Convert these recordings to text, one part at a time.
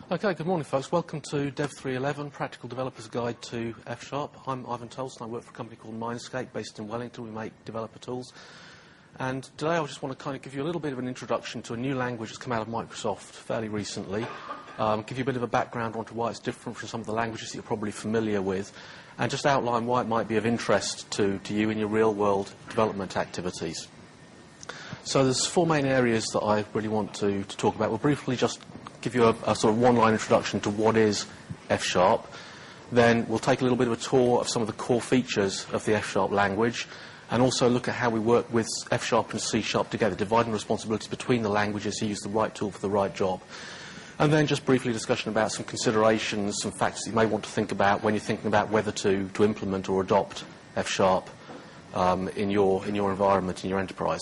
Okay, good morning folks. Welcome to Dev 311, Practical Developer's Guide to F#. I'm Ivan Tolson. I work for a company called Mindscape based in Wellington. We make developer tools. And today I just want to kind of give you a little bit of an introduction to a new language that's come out of Microsoft fairly recently, give you a bit of a background onto why it's different from some of the languages that you're probably familiar with, and just outline why it might be of interest to you in your real-world development activities. So there's four main areas that I really want to talk about. We'll briefly just give you a sort of one-line introduction to what is F#. Then we'll take a little bit of a tour of some of the core features of the F# language, and also look at how we work with F# and C# together, dividing responsibilities between the languages to use the right tool for the right job. And then just briefly discussion about some considerations, some factors you may want to think about when you're thinking about whether to implement or adopt F# in your environment, in your enterprise.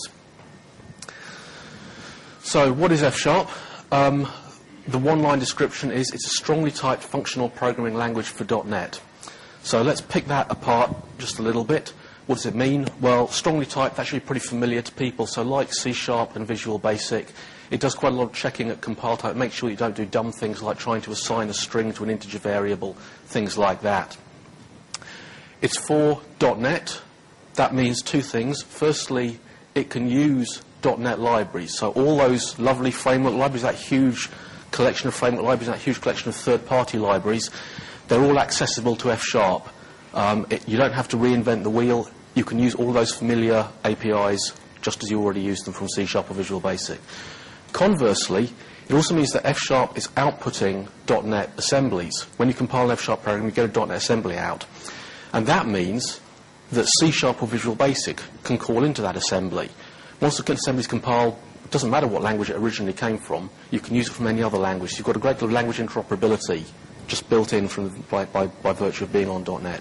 So what is F#? The one-line description is it's a strongly typed functional programming language for .NET. So let's pick that apart just a little bit. What does it mean? Well, strongly typed, that should be pretty familiar to people. So like C# and Visual Basic, it does quite a lot of checking at compile time. Make sure you don't do dumb things like trying to assign a string to an integer variable, things like that. It's for .NET. That means two things. Firstly, it can use .NET libraries. So all those lovely framework libraries, that huge collection of framework libraries, that huge collection of third-party libraries, they're all accessible to F#. You don't have to reinvent the wheel. You can use all those familiar APIs just as you already use them from C# or Visual Basic. Conversely, it also means that F# is outputting .NET assemblies. When you compile an F# program, you get a .NET assembly out. And that means that C# or Visual Basic can call into that assembly. Once the assembly is compiled, it doesn't matter what language it originally came from. You can use it from any other language. You've got a great deal of language interoperability just built in by virtue of being on .NET.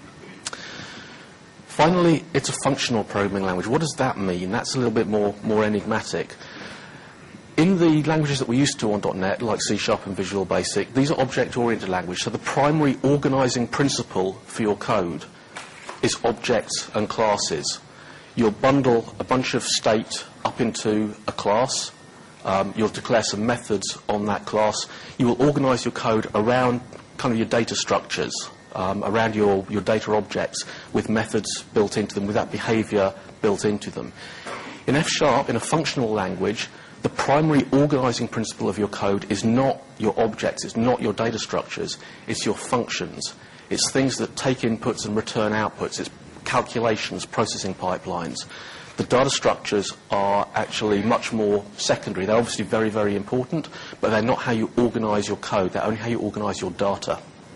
Finally, it's a functional programming language. What does that mean? That's a little bit more enigmatic. In the languages that we're used to on .NET, like C# and Visual Basic, these are object-oriented languages. So the primary organizing principle for your code is objects and classes. You'll bundle a bunch of state up into a class. You'll declare some methods on that class. You will organize your code around kind of your data structures, around your data objects with methods built into them, with that behavior built into them. In F#, in a functional language, the primary organizing principle of your code is not your objects, it's not your data structures, it's your functions. It's things that take inputs and return outputs. It's calculations, processing pipelines. The data structures are actually much more secondary. They're obviously very, very important, but they're not how you organize your code. They're only how you organize your data.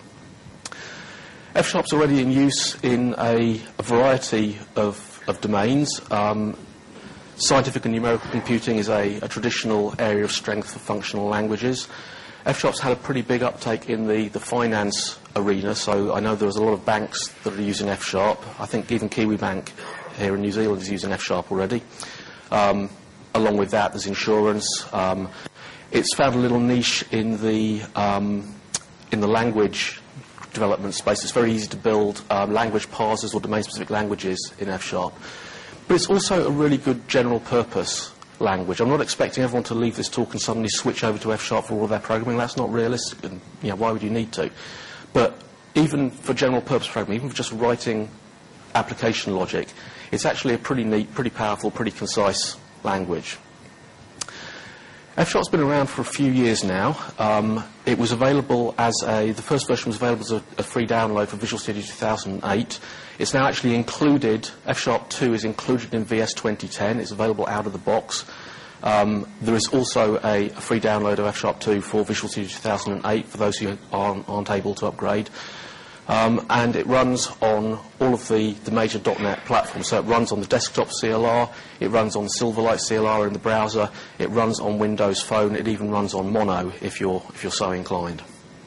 F#'s already in use in a variety of domains. Scientific and numerical computing is a traditional area of strength for functional languages. F#'s had a pretty big uptake in the finance arena, so I know there's a lot of banks that are using F#. I think even KiwiBank here in New Zealand is using F# already. Along with that, there's insurance. It's found a little niche in the language development space. It's very easy to build language parsers or domain-specific languages in F#. But it's also a really good general-purpose language. I'm not expecting everyone to leave this talk and suddenly switch over to F# for all of their programming. That's not realistic, and why would you need to? But even for general-purpose programming, even for just writing application logic, it's actually a pretty neat, pretty powerful, pretty concise language. F#'s been around for a few years now. It was available the first version was available as a free download for Visual Studio 2008. It's now actually included, F# 2 is included in VS 2010. It's available out of the box. There is also a free download of F# 2 for Visual Studio 2008 for those who aren't able to upgrade. And it runs on all of the major .NET platforms. So it runs on the desktop CLR, it runs on Silverlight CLR in the browser, it runs on Windows Phone, it even runs on Mono if you're so inclined.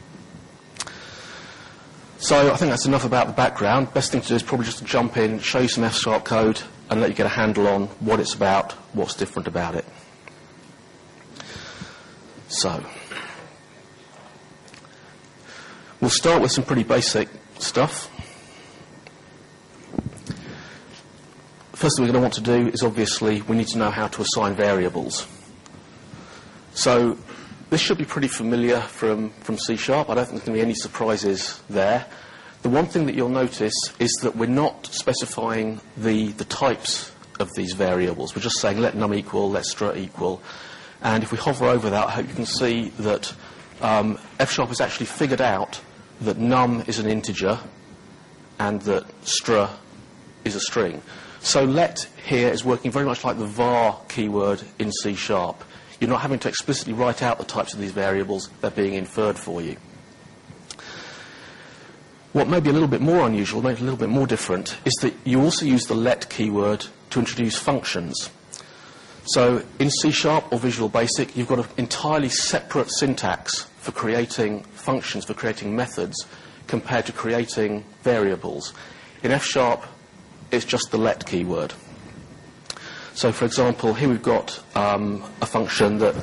So I think that's enough about the background. Best thing to do is probably just to jump in, show you some F# code, and let you get a handle on what it's about, what's different about it. So we'll start with some pretty basic stuff. First thing we're going to want to do is obviously we need to know how to assign variables. So This should be pretty familiar from C#. I don't think there's going to be any surprises there. The one thing that you'll notice is that we're not specifying the types of these variables. We're just saying let num equal, let str equal. And if we hover over that, I hope you can see that F# has actually figured out that num is an integer and that str is a string. So let here is working very much like the var keyword in C#. You're not having to explicitly write out the types of these variables, they're being inferred for you. What may be a little bit more unusual, maybe a little bit more different, is that you also use the let keyword to introduce functions. So in C# or Visual Basic, you've got an entirely separate syntax for creating functions, for creating methods, compared to creating variables. In F#, it's just the let keyword. So, for example, here we've got a function that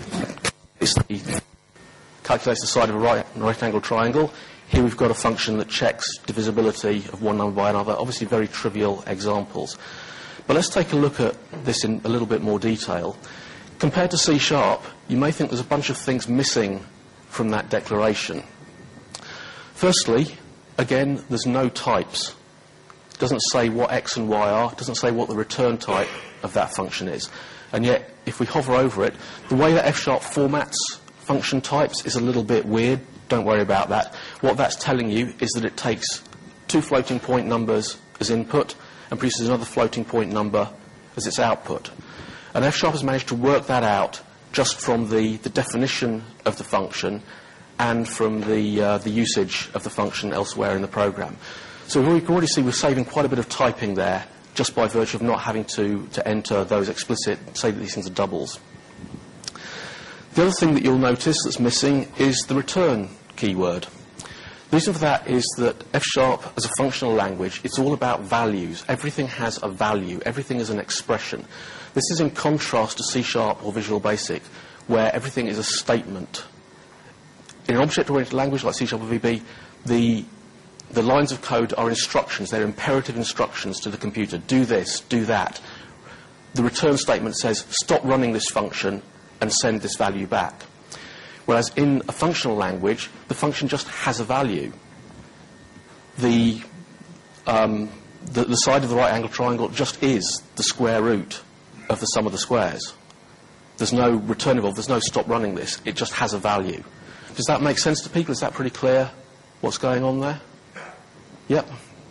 calculates the side of a right-angled triangle. Here we've got a function that checks divisibility of one number by another. Obviously, very trivial examples. But let's take a look at this in a little bit more detail. Compared to C#, you may think there's a bunch of things missing from that declaration. Firstly, again, there's no types. It doesn't say what x and y are. It doesn't say what the return type of that function is. And yet, if we hover over it, the way that F# formats function types is a little bit weird. Don't worry about that. What that's telling you is that it takes two floating point numbers as input and produces another floating point number as its output. And F# has managed to work that out just from the definition of the function and from the usage of the function elsewhere in the program. So we can already see we're saving quite a bit of typing there just by virtue of not having to enter those explicit, say that these things are doubles. The other thing that you'll notice that's missing is the return keyword. The reason for that is that F# as a functional language, it's all about values. Everything has a value. Everything is an expression. This is in contrast to C# or Visual Basic, where everything is a statement. In an object-oriented language like C# or VB, the lines of code are instructions. They're imperative instructions to the computer. Do this, do that. The return statement says, stop running this function and send this value back. Whereas in a functional language, the function just has a value. The side of the right-angled triangle just is the square root of the sum of the squares. There's no return involved. There's no stop running this. It just has a value. Does that make sense to people? Is that pretty clear what's going on there? Yep.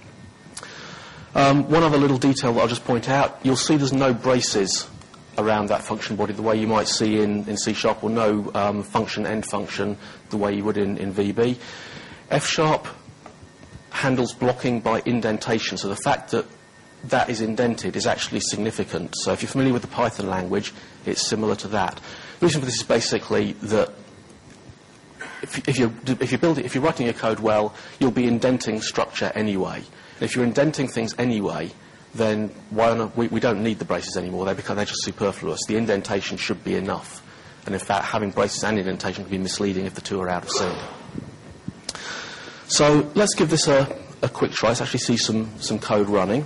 One other little detail that I'll just point out, you'll see there's no braces around that function body the way you might see in C#, or no function end function the way you would in VB. F# handles blocking by indentation, so the fact that that is indented is actually significant. So if you're familiar with the Python language, it's similar to that. The reason for this is basically that if you're writing your code well, you'll be indenting structure anyway. And if you're indenting things anyway, then we don't need the braces anymore. They're just superfluous. The indentation should be enough. And in fact, having braces and indentation can be misleading if the two are out of sync. So let's give this a quick try. Let's actually see some code running.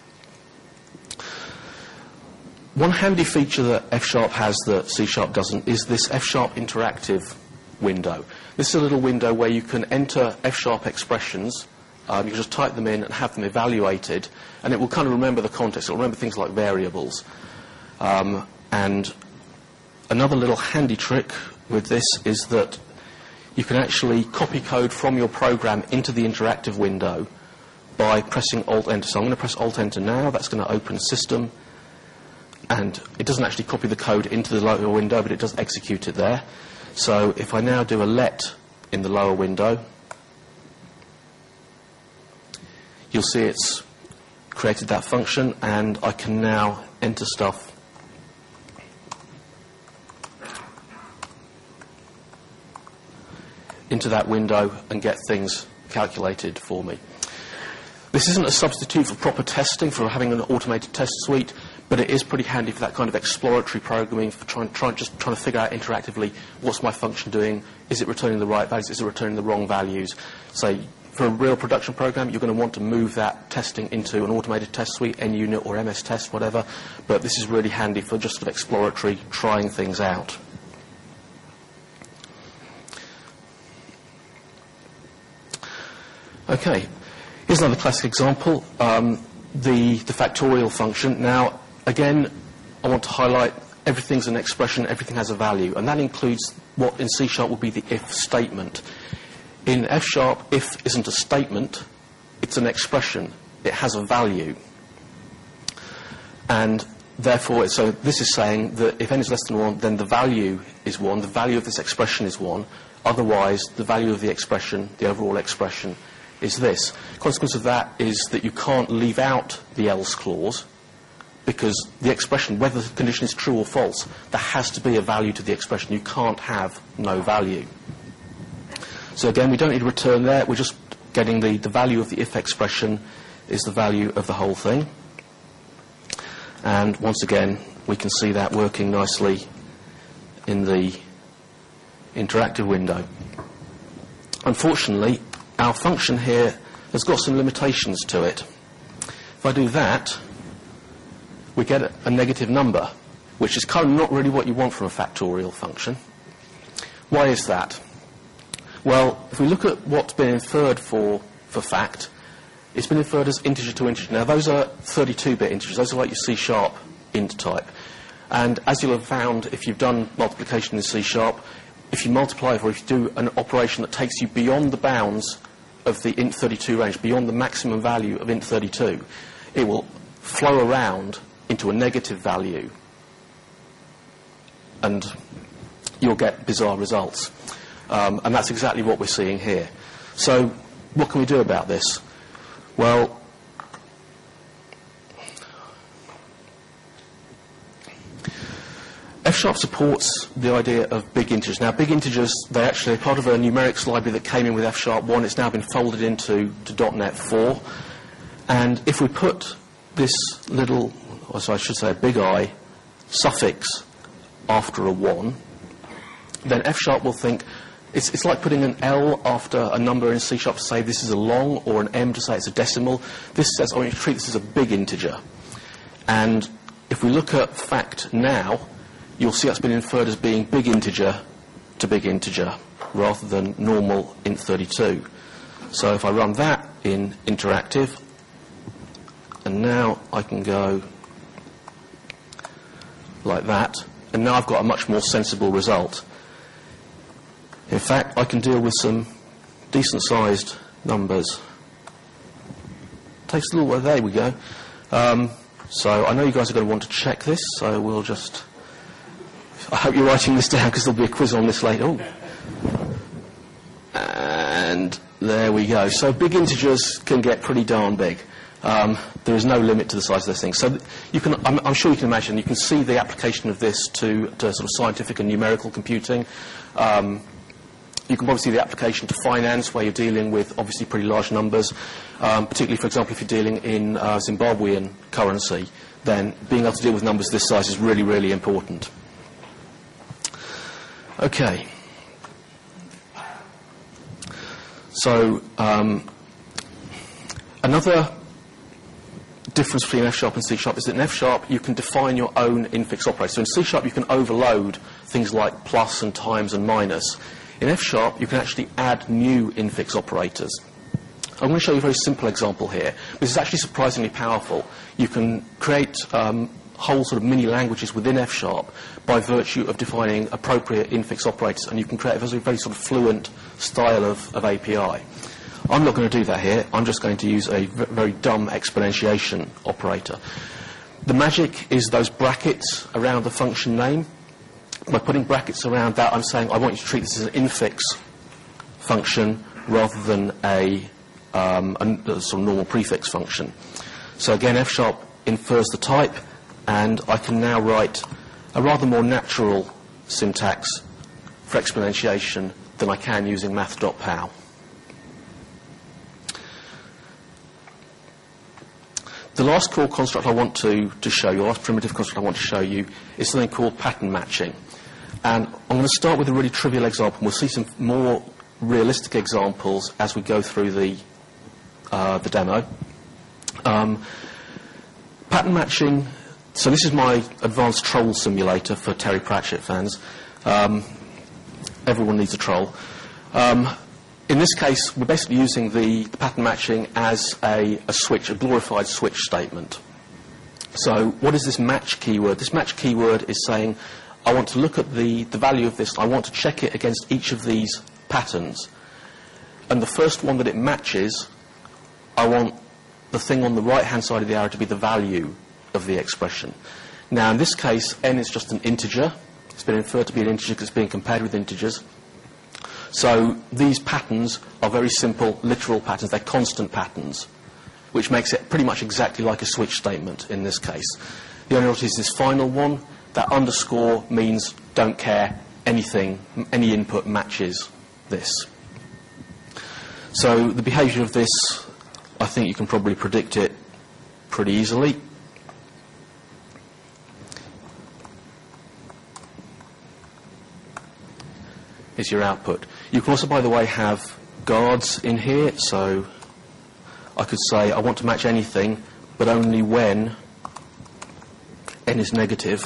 One handy feature that F# has that C# doesn't is this F# interactive window. This is a little window where you can enter F# expressions. You can just type them in and have them evaluated, and it will kind of remember the context. It will remember things like variables. And another little handy trick with this is that you can actually copy code from your program into the interactive window by pressing Alt-Enter. So I'm going to press Alt-Enter now. That's going to open System. And it doesn't actually copy the code into the lower window, but it does execute it there. So if I now do a let in the lower window, you'll see it's created that function, and I can now enter stuff into that window and get things calculated for me. This isn't a substitute for proper testing, for having an automated test suite, but it is pretty handy for that kind of exploratory programming, for trying to figure out interactively what's my function doing, is it returning the right values, is it returning the wrong values. So for a real production program, you're going to want to move that testing into an automated test suite, NUnit or MS Test, whatever, but this is really handy for just sort of exploratory, trying things out. Okay, here's another classic example, the factorial function. Now, again, I want to highlight everything's an expression, everything has a value, and that includes what in C# would be the if statement. In F#, if isn't a statement, it's an expression. It has a value. And therefore, so this is saying that if n is less than 1, then the value is 1, the value of this expression is 1. Otherwise, the value of the expression, the overall expression, is this. The consequence of that is that you can't leave out the else clause, because the expression, whether the condition is true or false, there has to be a value to the expression. You can't have no value. So again, we don't need to return there. We're just getting the value of the if expression is the value of the whole thing. And once again, we can see that working nicely in the interactive window. Unfortunately, our function here has got some limitations to it. If I do that, we get a negative number, which is kind of not really what you want from a factorial function. Why is that? Well, if we look at what's been inferred for fact, it's been inferred as integer to integer. Now, those are 32-bit integers. Those are like your C# int type. And as you'll have found, if you've done multiplication in C#, if you multiply or if you do an operation that takes you beyond the bounds of the int32 range, beyond the maximum value of int32, it will flow around into a negative value, and you'll get bizarre results. And that's exactly what we're seeing here. So what can we do about this? Well, F# supports the idea of big integers. Now, big integers, they're actually part of a numerics library that came in with F#1. It's now been folded into .NET 4. And if we put this little, or so I should say a big I, suffix after a 1, then F# will think, it's like putting an L after a number in C# to say this is a long, or an M to say it's a decimal. This says, I want you to treat this as a big integer. And if we look at fact now, you'll see that's been inferred as being big integer to big integer, rather than normal int32. So if I run that in interactive, and now I can go like that, and now I've got a much more sensible result. In fact, I can deal with some decent-sized numbers. Takes a little while. There we go. So I know you guys are going to want to check this, so we'll just... I hope you're writing this down, because there'll be a quiz on this later. Oh. And there we go. So big integers can get pretty darn big. There is no limit to the size of those things. So you can, I'm sure you can imagine, you can see the application of this to sort of scientific and numerical computing. You can probably see the application to finance, where you're dealing with obviously pretty large numbers. Particularly, for example, if you're dealing in Zimbabwean currency, then being able to deal with numbers this size is really, really important. Okay. So another difference between F# and C# is that in F# you can define your own infix operator. So in C# you can overload things like plus and times and minus. In F# you can actually add new infix operators. I'm going to show you a very simple example here. This is actually surprisingly powerful. You can create whole sort of mini languages within F# by virtue of defining appropriate infix operators, and you can create a very sort of fluent style of API. I'm not going to do that here. I'm just going to use a very dumb exponentiation operator. The magic is those brackets around the function name. By putting brackets around that, I'm saying I want you to treat this as an infix function rather than a sort of normal prefix function. So again, F# infers the type, and I can now write a rather more natural syntax for exponentiation than I can using math.pow. The last core construct I want to show you, last primitive construct I want to show you, is something called pattern matching. And I'm going to start with a really trivial example. We'll see some more realistic examples as we go through the demo. Pattern matching, so this is my advanced troll simulator for Terry Pratchett fans. Everyone needs a troll. In In this case, we're basically using the pattern matching as a switch, a glorified switch statement. So what is this match keyword? This match keyword is saying, I want to look at the value of this, I want to check it against each of these patterns. And the first one that it matches, I want the thing on the right-hand side of the arrow to be the value of the expression. Now, in this case, n is just an integer. It's been inferred to be an integer because it's being compared with integers. So these patterns are very simple, literal patterns. They're constant patterns, which makes it pretty much exactly like a switch statement in this case. The only notice is this final one. That underscore means don't care, anything, any input matches this. So the behaviour of this, I think you can probably predict it pretty easily. Is your output. You can also, by the way, have guards in here, so I could say I want to match anything, but only when n is negative.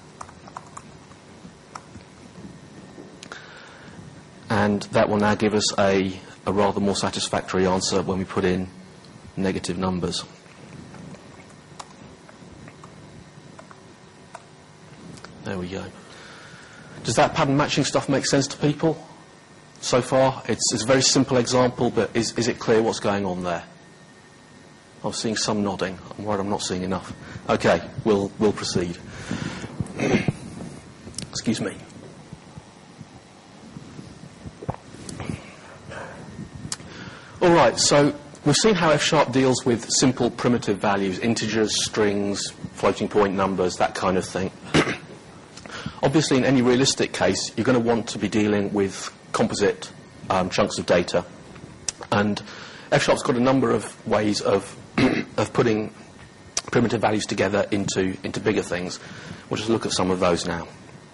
And that will now give us a rather more satisfactory answer when we put in negative numbers. There we go. Does that pattern matching stuff make sense to people so far? It's a very simple example, but is it clear what's going on there? I'm seeing some nodding. I'm worried I'm not seeing enough. Okay, we'll proceed. Excuse me. All right, so we've seen how F# deals with simple primitive values, integers, strings, floating point numbers, that kind of thing. Obviously, in any realistic case, you're going to want to be dealing with composite chunks of data. And F#'s got a number of ways of putting primitive values together into bigger things. We'll just look at some of those now.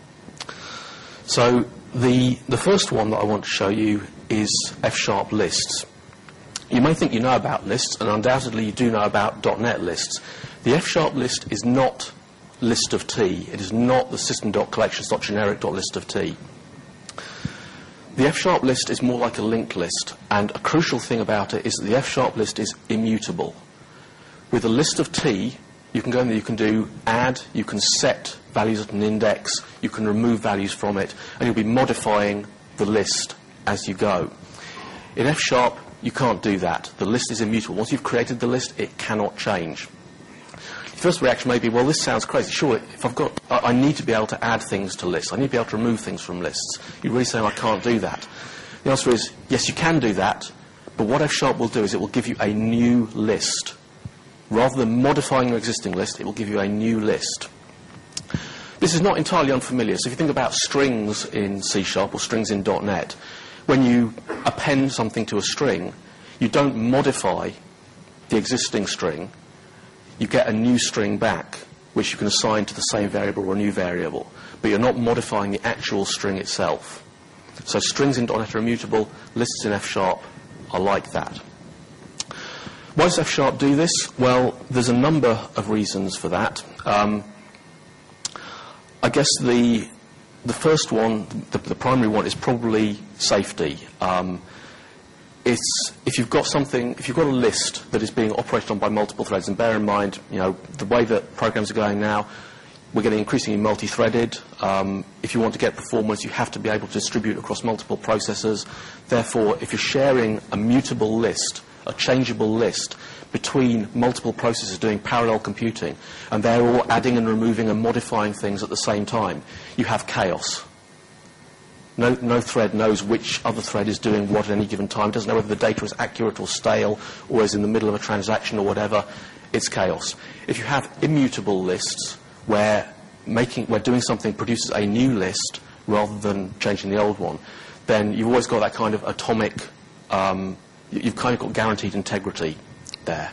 So the first one that I want to show you is F# lists. You may think you know about lists, and undoubtedly you do know about .NET lists. The F# list is not list of T. It is not the system.collections.generic.list of T. The F# list is more like a linked list, and a crucial thing about it is that the F# list is immutable. With a list of T, you can go in there, you can do add, you can set values at an index, you can remove values from it, and you'll be modifying the list as you go. In F#, you can't do that. The list is immutable. Once you've created the list, it cannot change. The first reaction may be, well, this sounds crazy. Sure, if I need to be able to add things to lists. I need to be able to remove things from lists. You're really saying I can't do that. The answer is, yes, you can do that, but what F# will do is it will give you a new list. Rather than modifying your existing list, it will give you a new list. This is not entirely unfamiliar. So if you think about strings in C# or strings in .NET, when you append something to a string, you don't modify the existing string. You get a new string back, which you can assign to the same variable or a new variable. But you're not modifying the actual string itself. So strings in .NET are immutable. Lists in F# are like that. Why does F# do this? Well, there's a number of reasons for that. I guess the first one, the primary one, is probably safety. If you've got a list that is being operated on by multiple threads, and bear in mind, the way that programs are going now, we're getting increasingly multi-threaded. If you want to get performance, you have to be able to distribute across multiple processors. Therefore, if you're sharing a mutable list, a changeable list between multiple processors doing parallel computing, and they're all adding and removing and modifying things at the same time, you have chaos. No thread knows which other thread is doing what at any given time. It doesn't know whether the data is accurate or stale or is in the middle of a transaction or whatever. It's chaos. If you have immutable lists where doing something produces a new list rather than changing the old one, then you've always got that kind of atomic, you've kind of got guaranteed integrity there.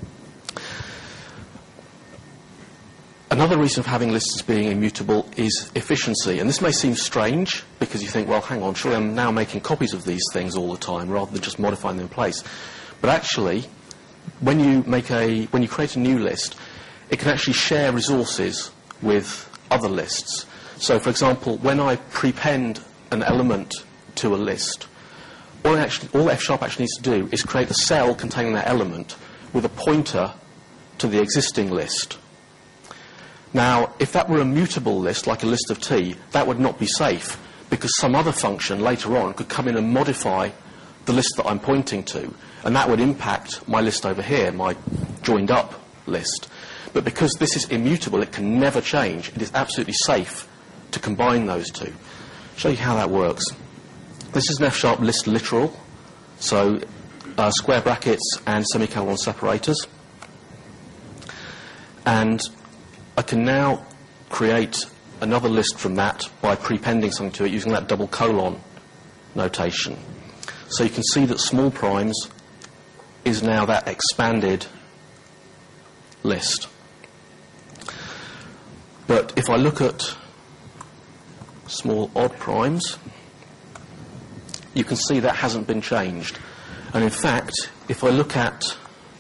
Another reason of having lists as being immutable is efficiency. And this may seem strange because you think, well, hang on, surely I'm now making copies of these things all the time rather than just modifying them in place. But actually, when you create a new list, it can actually share resources with other lists. So, for example, when I prepend an element to a list, all F# actually needs to do is create a cell containing that element with a pointer to the existing list. Now, if that were a mutable list, like a list of T, that would not be safe, because some other function later on could come in and modify the list that I'm pointing to, and that would impact my list over here, my joined up list. But because this is immutable, it can never change, it is absolutely safe to combine those two. I'll show you how that works. This is an F# list literal, so square brackets and semicolon separators. And I can now create another list from that by prepending something to it using that double colon notation. So you can see that small primes is now that expanded list. But if I look at small odd primes, you can see that hasn't been changed. And in fact, if I look at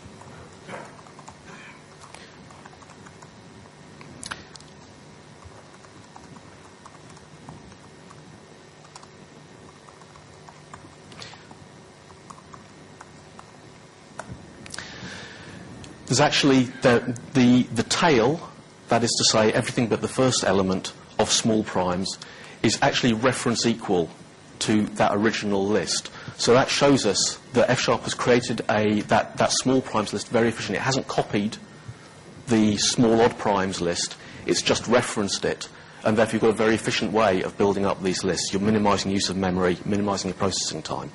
there's actually the tail, that is to say everything but the first element of small primes, is actually reference equal to that original list. So that shows us that F# has created that small primes list very efficiently. It hasn't copied the small odd primes list, it's just referenced it, and therefore you've got a very efficient way of building up these lists. You're minimising use of memory, minimising your processing time.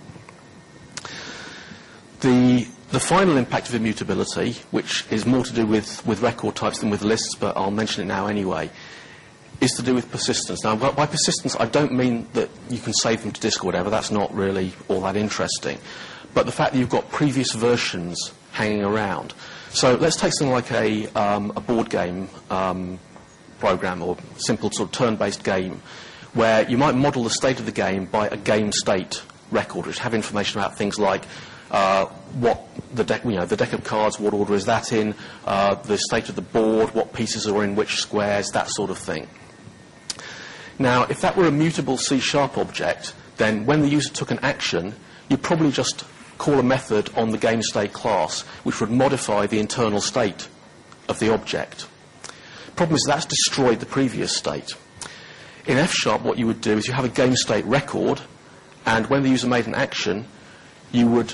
The final impact of immutability, which is more to do with record types than with lists, but I'll mention it now anyway, is to do with persistence. Now, by persistence, I don't mean that you can save them to disk or whatever. That's not really all that interesting. But the fact that you've got previous versions hanging around. So let's take something like a board game program, or simple sort of turn-based game, where you might model the state of the game by a game state record, which have information about things like what the deck of cards, what order is that in, the state of the board, what pieces are in which squares, that sort of thing. Now, if that were a mutable C# object, then when the user took an action, you'd probably just call a method on the game state class, which would modify the internal state of the object. Problem is that's destroyed the previous state. In F#, what you would do is you have a game state record, and when the user made an action, you would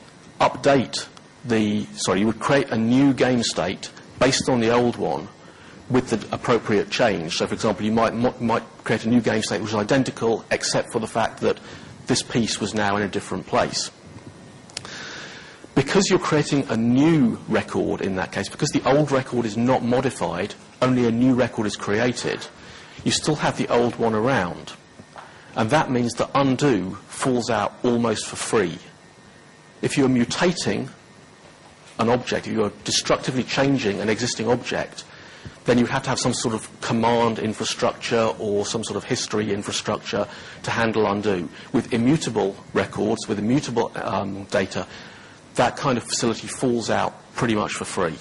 you would create a new game state based on the old one with the appropriate change. So, for example, you might create a new game state which is identical except for the fact that this piece was now in a different place. Because you're creating a new record in that case, because the old record is not modified, only a new record is created, you still have the old one around. And that means that undo falls out almost for free. If you're mutating an object, if you're destructively changing an existing object, then you have to have some sort of command infrastructure or some sort of history infrastructure to handle undo. With immutable records, with immutable data, that kind of facility falls out pretty much for free.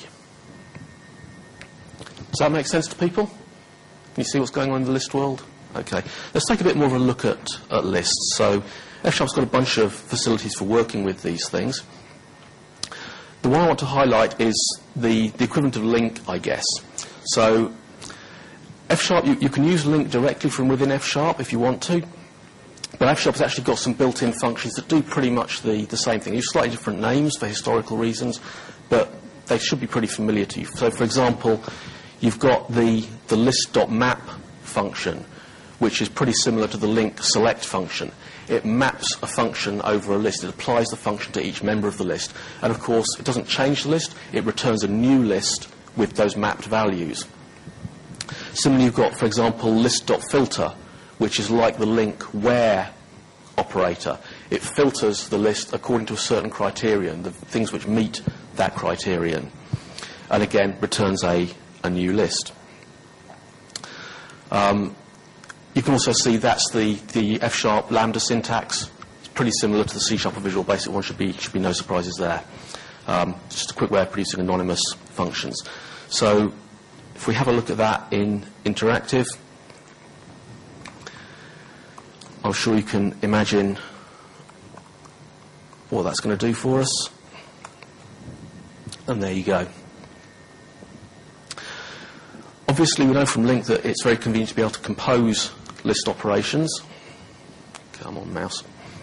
Does that make sense to people? Can you see what's going on in the list world? Okay. Let's take a bit more of a look at lists. So F# got a bunch of facilities for working with these things. The one I want to highlight is the equivalent of link, I guess. So F#, you can use link directly from within F# if you want to, but F# has actually got some built-in functions that do pretty much the same thing. They use slightly different names for historical reasons, but they should be pretty familiar to you. So, for example, you've got the list.map function, which is pretty similar to the link select function. It maps a function over a list. It applies the function to each member of the list. And, of course, it doesn't change the list. It returns a new list with those mapped values. Similarly, you've got, for example, list.filter, which is like the link where operator. It filters the list according to a certain criterion, the things which meet that criterion. And, again, returns a new list. You can also see that's the F# lambda syntax. It's pretty similar to the C# or Visual Basic one. Should be no surprises there. Just a quick way of producing anonymous functions. So if we have a look at that in interactive, I'm sure you can imagine what that's going to do for us. And there you go. Obviously, we know from LINQ that it's very convenient to be able to compose list operations. Come on, mouse.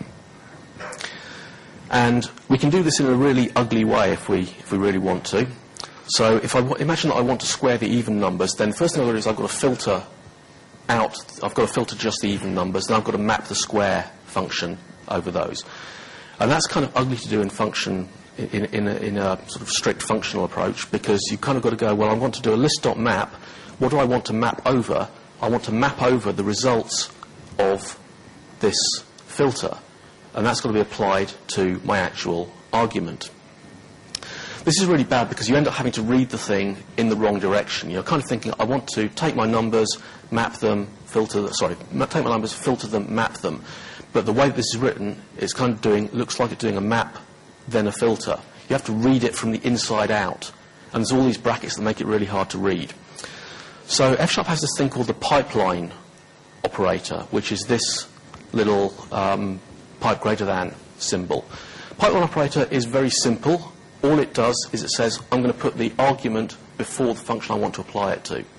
And we can do this in a really ugly way if we really want to. So if imagine that I want to square the even numbers, then the first thing I've got to do is I've got to filter out, I've got to filter just the even numbers, then I've got to map the square function over those. And that's kind of ugly to do in function, in a sort of strict functional approach, because you've kind of got to go, well, I want to do a list.map. What do I want to map over? I want to map over the results of this filter. And that's got to be applied to my actual argument. This is really bad because you end up having to read the thing in the wrong direction. You're kind of thinking, I want to take my numbers, map them, take my numbers, filter them, map them. But the way this is written, it's kind of looks like it's doing a map, then a filter. You have to read it from the inside out. And there's all these brackets that make it really hard to read. So F# has this thing called the pipeline operator, which is this little pipe greater than symbol. Pipeline operator is very simple. All it does is it says, I'm going to put the argument before the function I want to apply it to.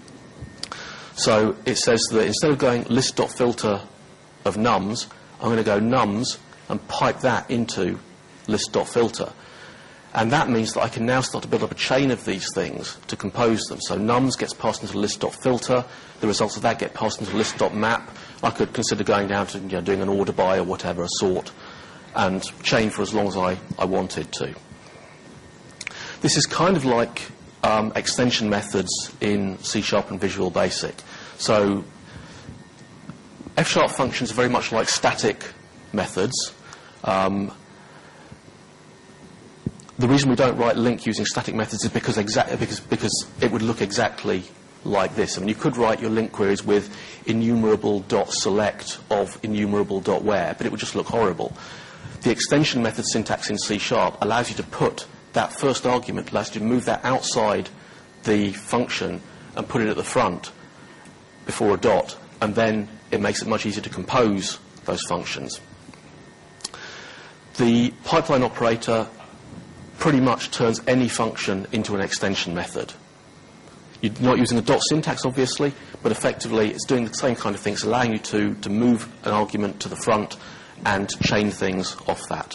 So it says that instead of going list.filter of nums, I'm going to go nums and pipe that into list.filter. And that means that I can now start to build up a chain of these things to compose them. So nums gets passed into list.filter. The results of that get passed into list.map. I could consider going down to doing an order by or whatever, a sort, and chain for as long as I wanted to. This is kind of like extension methods in C# and Visual Basic. So F# functions are very much like static methods. The reason we don't write LINQ using static methods is because it would look exactly like this. I mean, you could write your LINQ queries with enumerable.select of enumerable.where, but it would just look horrible. The extension method syntax in C# allows you to put that first argument, allows you to move that outside the function and put it at the front before a dot, and then it makes it much easier to compose those functions. The pipeline operator pretty much turns any function into an extension method. You're not using a dot syntax, obviously, but effectively it's doing the same kind of thing. It's allowing you to move an argument to the front and chain things off that.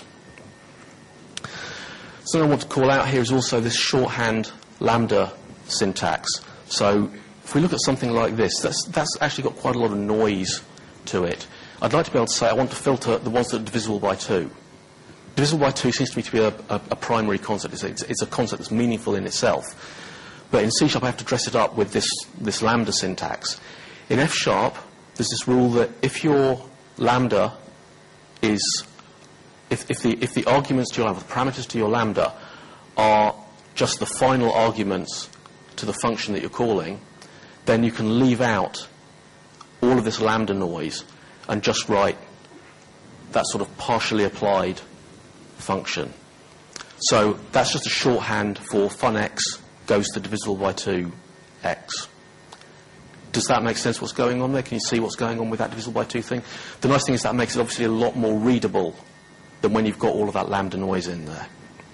Something I want to call out here is also this shorthand lambda syntax. So if we look at something like this, that's actually got quite a lot of noise to it. I'd like to be able to say I want to filter the ones that are divisible by 2. Divisible by 2 seems to me to be a primary concept. It's a concept that's meaningful in itself. But in C# I have to dress it up with this lambda syntax. In F#, there's this rule that if your lambda is, if the arguments to your lambda, the parameters to your lambda are just the final arguments to the function that you're calling, then you can leave out all of this lambda noise and just write that sort of partially applied function. So that's just a shorthand for funx goes to divisible by 2x. Does that make sense what's going on there? Can you see what's going on with that divisible by 2 thing? The nice thing is that makes it obviously a lot more readable than when you've got all of that lambda noise in there.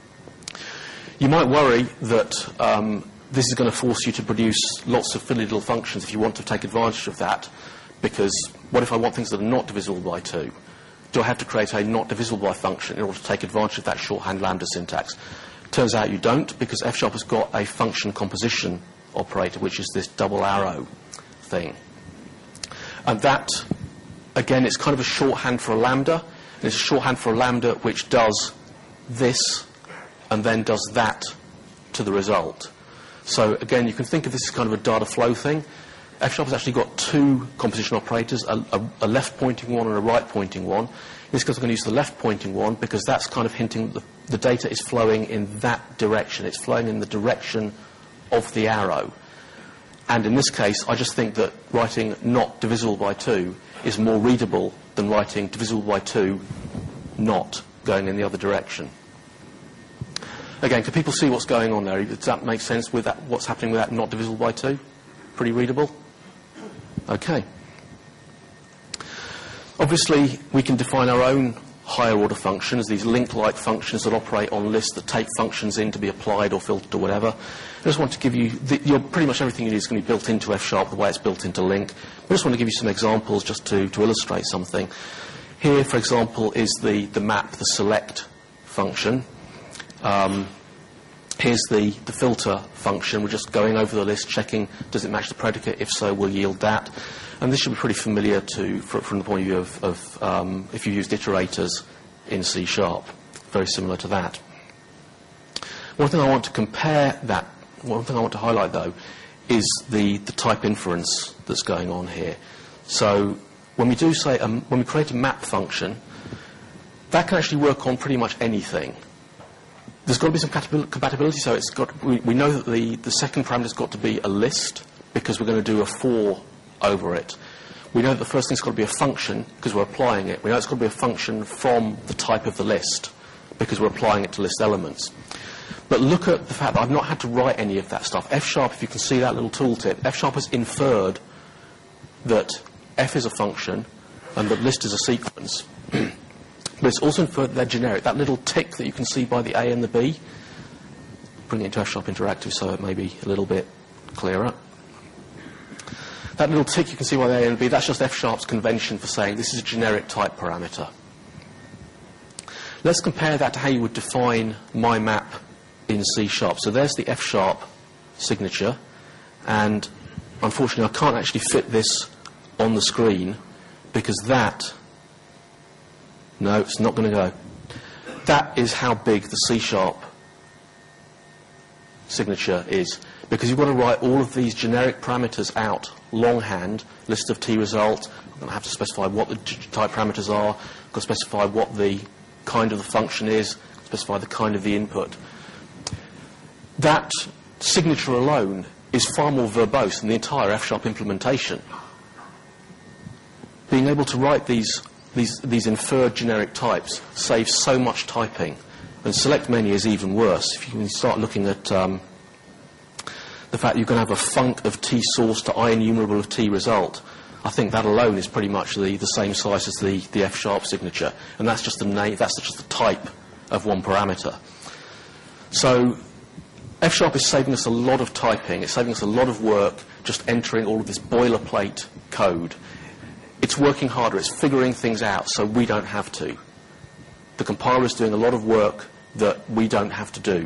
You might worry that this is going to force you to produce lots of fiddly little functions if you want to take advantage of that, because what if I want things that are not divisible by 2? Do I have to create a not divisible by function in order to take advantage of that shorthand lambda syntax? Turns out you don't, because F# has got a function composition operator, which is this double arrow thing. And that, again, it's kind of a shorthand for a lambda. And it's a shorthand for a lambda which does this and then does that to the result. So, again, you can think of this as kind of a data flow thing. F# has actually got 2 composition operators, a left-pointing one and a right-pointing one. In this case, I'm going to use the left-pointing one because that's kind of hinting that the data is flowing in that direction. It's flowing in the direction of the arrow. And in this case, I just think that writing not divisible by 2 is more readable than writing divisible by 2 not going in the other direction. Again, can people see what's going on there? Does that make sense with that, what's happening with that not divisible by 2? Pretty readable? Okay. Obviously, we can define our own higher order functions, these link-like functions that operate on lists that take functions in to be applied or filtered or whatever. I just want to give you, pretty much everything you need is going to be built into F# the way it's built into link. I just want to give you some examples just to illustrate something. Here, for example, is the map, the select function. Here's the filter function. We're just going over the list, checking does it match the predicate. If so, we'll yield that. And this should be pretty familiar from the point of view of if you used iterators in C#. Very similar to that. One thing I want to highlight, though, is the type inference that's going on here. So when we do say, when we create a map function, that can actually work on pretty much anything. There's got to be some compatibility, so we know that the second parameter's got to be a list because we're going to do a for over it. We know that the first thing's got to be a function because we're applying it. We know it's got to be a function from the type of the list because we're applying it to list elements. But look at the fact that I've not had to write any of that stuff. F#, if you can see that little tooltip, F# has inferred that F is a function and that list is a sequence. But it's also inferred that they're generic. That little tick that you can see by the A and the B, bring it into F# Interactive so it may be a little bit clearer. That little tick you can see by the A and the B, that's just F#'s convention for saying this is a generic type parameter. Let's compare that to how you would define my map in C#. So there's the F# signature, and unfortunately I can't actually fit this on the screen because that, no, it's not going to go. That is how big the C# signature is, because you've got to write all of these generic parameters out longhand, list of T result. I'm going to have to specify what the type parameters are, I've got to specify what the kind of the function is, specify the kind of the input. That signature alone is far more verbose than the entire F# implementation. Being able to write these inferred generic types saves so much typing, and select many is even worse. If you can start looking at the fact you're going to have a func of T source to I enumerable of T result, I think that alone is pretty much the same size as the F# signature, and that's just the name, that's just the type of one parameter. So F# is saving us a lot of typing, it's saving us a lot of work just entering all of this boilerplate code. It's working harder, it's figuring things out so we don't have to. The compiler is doing a lot of work that we don't have to do.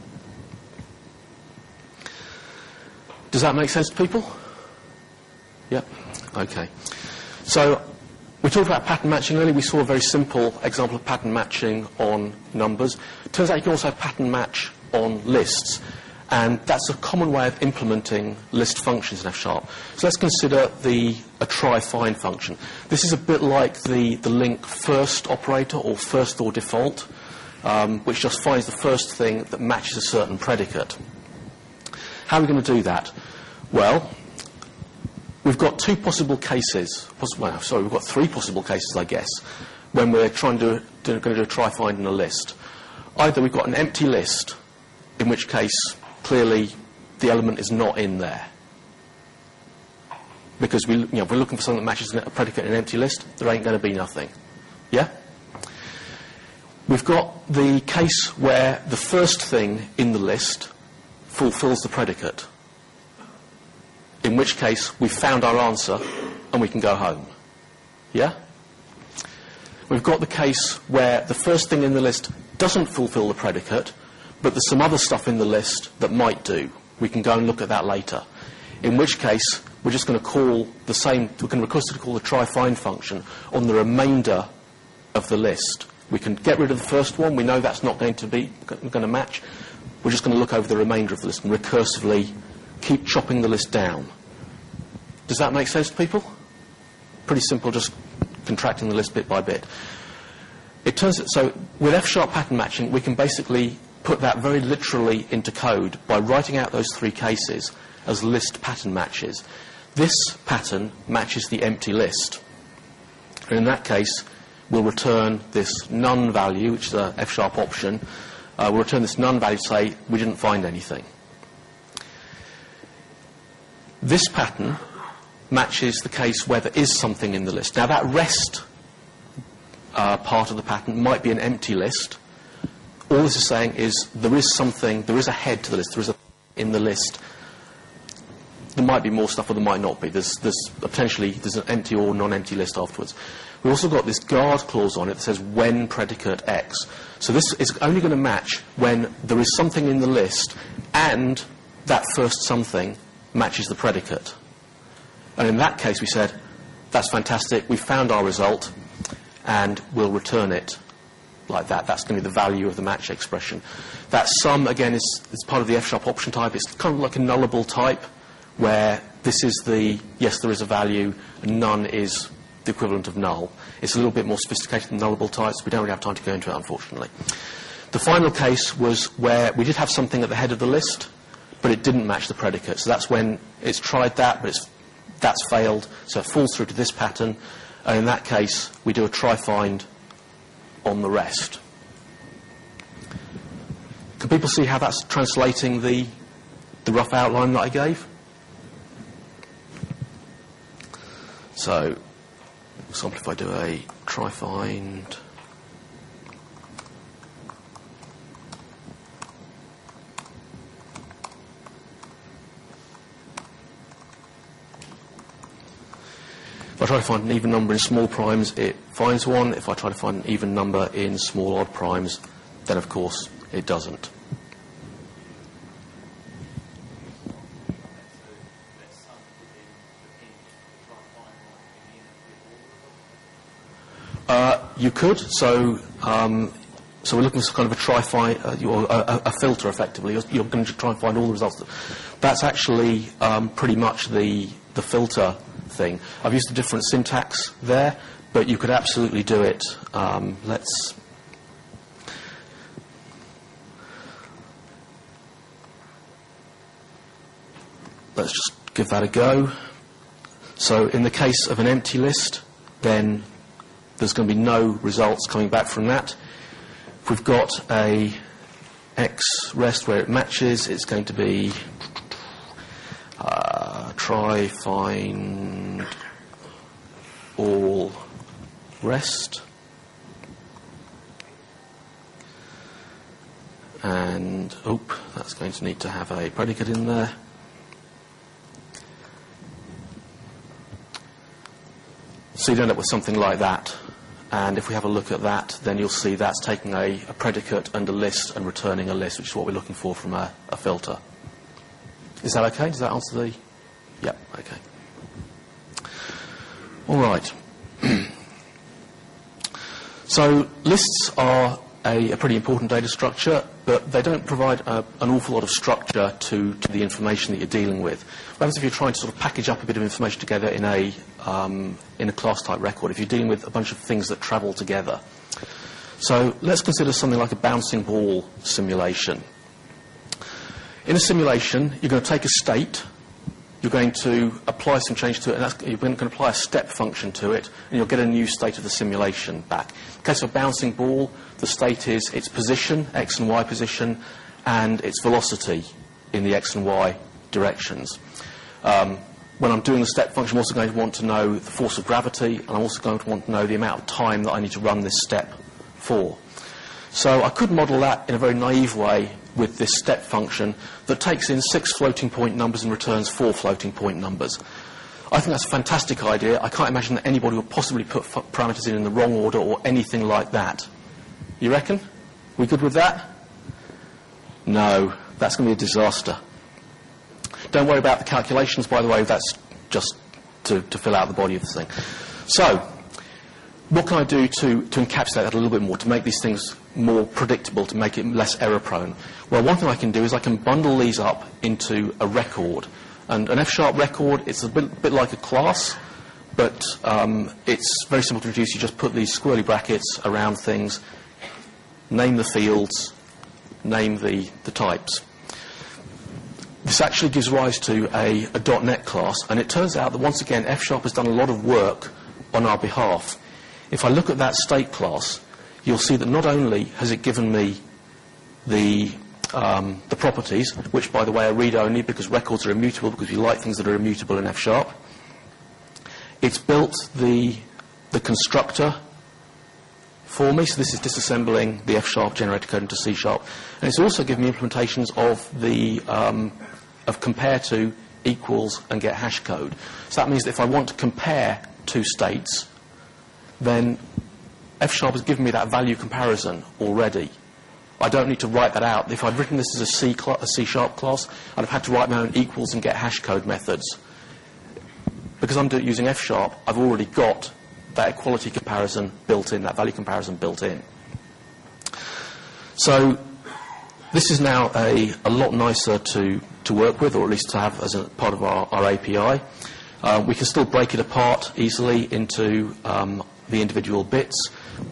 Does that make sense to people? Yep. Okay. So we talked about pattern matching earlier. We saw a very simple example of pattern matching on numbers. Turns out you can also have pattern match on lists. And that's a common way of implementing list functions in F#. So let's consider a try find function. This is a bit like the link first operator or first or default, which just finds the first thing that matches a certain predicate. How are we going to do that? Well, we've got two possible cases. We've got three possible cases, I guess, when we're going to do a try find in a list. Either we've got an empty list, in which case clearly the element is not in there, because we're looking for something that matches a predicate in an empty list. There ain't going to be nothing. Yeah? We've got the case where the first thing in the list fulfills the predicate, in which case we've found our answer and we can go home. Yeah? We've got the case where the first thing in the list doesn't fulfill the predicate, but there's some other stuff in the list that might do. We can go and look at that later. In which case, we're just going to call the same, we can request to call the try find function on the remainder of the list. We can get rid of the first one. We know that's not going to match. We're just going to look over the remainder of the list and recursively keep chopping the list down. Does that make sense to people? Pretty simple, just contracting the list bit by bit. It turns out, so with F# pattern matching, we can basically put that very literally into code by writing out those three cases as list pattern matches. This pattern matches the empty list. And in that case, we'll return this none value, which is a F# option. We'll return this none value to say we didn't find anything. This pattern matches the case where there is something in the list. Now that rest part of the pattern might be an empty list. All this is saying is there is something, there is a head to the list, there is a in the list. There might be more stuff or there might not be. There's potentially there's an empty or non-empty list afterwards. We've also got this guard clause on it that says when predicate X. So this is only going to match when there is something in the list and that first something matches the predicate. And in that case we said, that's fantastic, we've found our result and we'll return it like that. That's going to be the value of the match expression. That sum, again, is part of the F-sharp option type. It's kind of like a nullable type where this is the, yes, there is a value, and none is the equivalent of null. It's a little bit more sophisticated than nullable types. We don't really have time to go into it, unfortunately. The final case was where we did have something at the head of the list, but it didn't match the predicate. So that's when it's tried that, but that's failed, so it falls through to this pattern. And in that case, we do a try-find on the rest. Can people see how that's translating the rough outline that I gave? So, for example, if I do a try-find, if I try to find an even number in small primes, it finds one. If I try to find an even number in small odd primes, then of course it doesn't. You could. So we're looking for kind of a try-find, a filter, effectively. You're going to try and find all the results. That's actually pretty much the filter thing. I've used a different syntax there, but you could absolutely do it. Let's just give that a go. So in the case of an empty list, then there's going to be no results coming back from that. If we've got a X rest where it matches, it's going to be try find all rest, and that's going to need to have a predicate in there. So you end up with something like that. And if we have a look at that, then you'll see that's taking a predicate and a list and returning a list, which is what we're looking for from a filter. Is that okay? Does that answer the... Yep, okay. All right. So lists are a pretty important data structure, but they don't provide an awful lot of structure to the information that you're dealing with. What happens if you're trying to sort of package up a bit of information together in a class-type record, if you're dealing with a bunch of things that travel together? So let's consider something like a bouncing ball simulation. In a simulation, you're going to take a state, you're going to apply some change to it, and you're going to apply a step function to it, and you'll get a new state of the simulation back. In the case of a bouncing ball, the state is its position, x and y position, and its velocity in the x and y directions. When I'm doing the step function, I'm also going to want to know the force of gravity, and I'm also going to want to know the amount of time that I need to run this step for. So I could model that in a very naive way with this step function that takes in 6 floating point numbers and returns 4 floating point numbers. I think that's a fantastic idea. I can't imagine that anybody would possibly put parameters in the wrong order or anything like that. You reckon? We good with that? No, that's going to be a disaster. Don't worry about the calculations, by the way. That's just to fill out the body of the thing. So, what can I do to encapsulate that a little bit more, to make these things more predictable, to make it less error-prone? Well, one thing I can do is I can bundle these up into a record. And an F-sharp record, it's a bit like a class, but it's very simple to introduce. You just put these squirrely brackets around things, name the fields, name the types. This actually gives rise to a .NET class, and it turns out that once again F-sharp has done a lot of work on our behalf. If I look at that state class, you'll see that not only has it given me the properties, which by the way are read-only because records are immutable, because we like things that are immutable in F-sharp. It's built the constructor for me. So this is disassembling the F-sharp generator code into C-sharp. And it's also giving me implementations of the of compare to, equals, and get hash code. So that means that if I want to compare two states, then F-sharp has given me that value comparison already. I don't need to write that out. If I'd written this as a C-sharp class, I'd have had to write my own equals and get hash code methods. Because I'm using F-sharp, I've already got that equality comparison built in, that value comparison built in. So this is now a lot nicer to work with, or at least to have as a part of our API. We can still break it apart easily into the individual bits.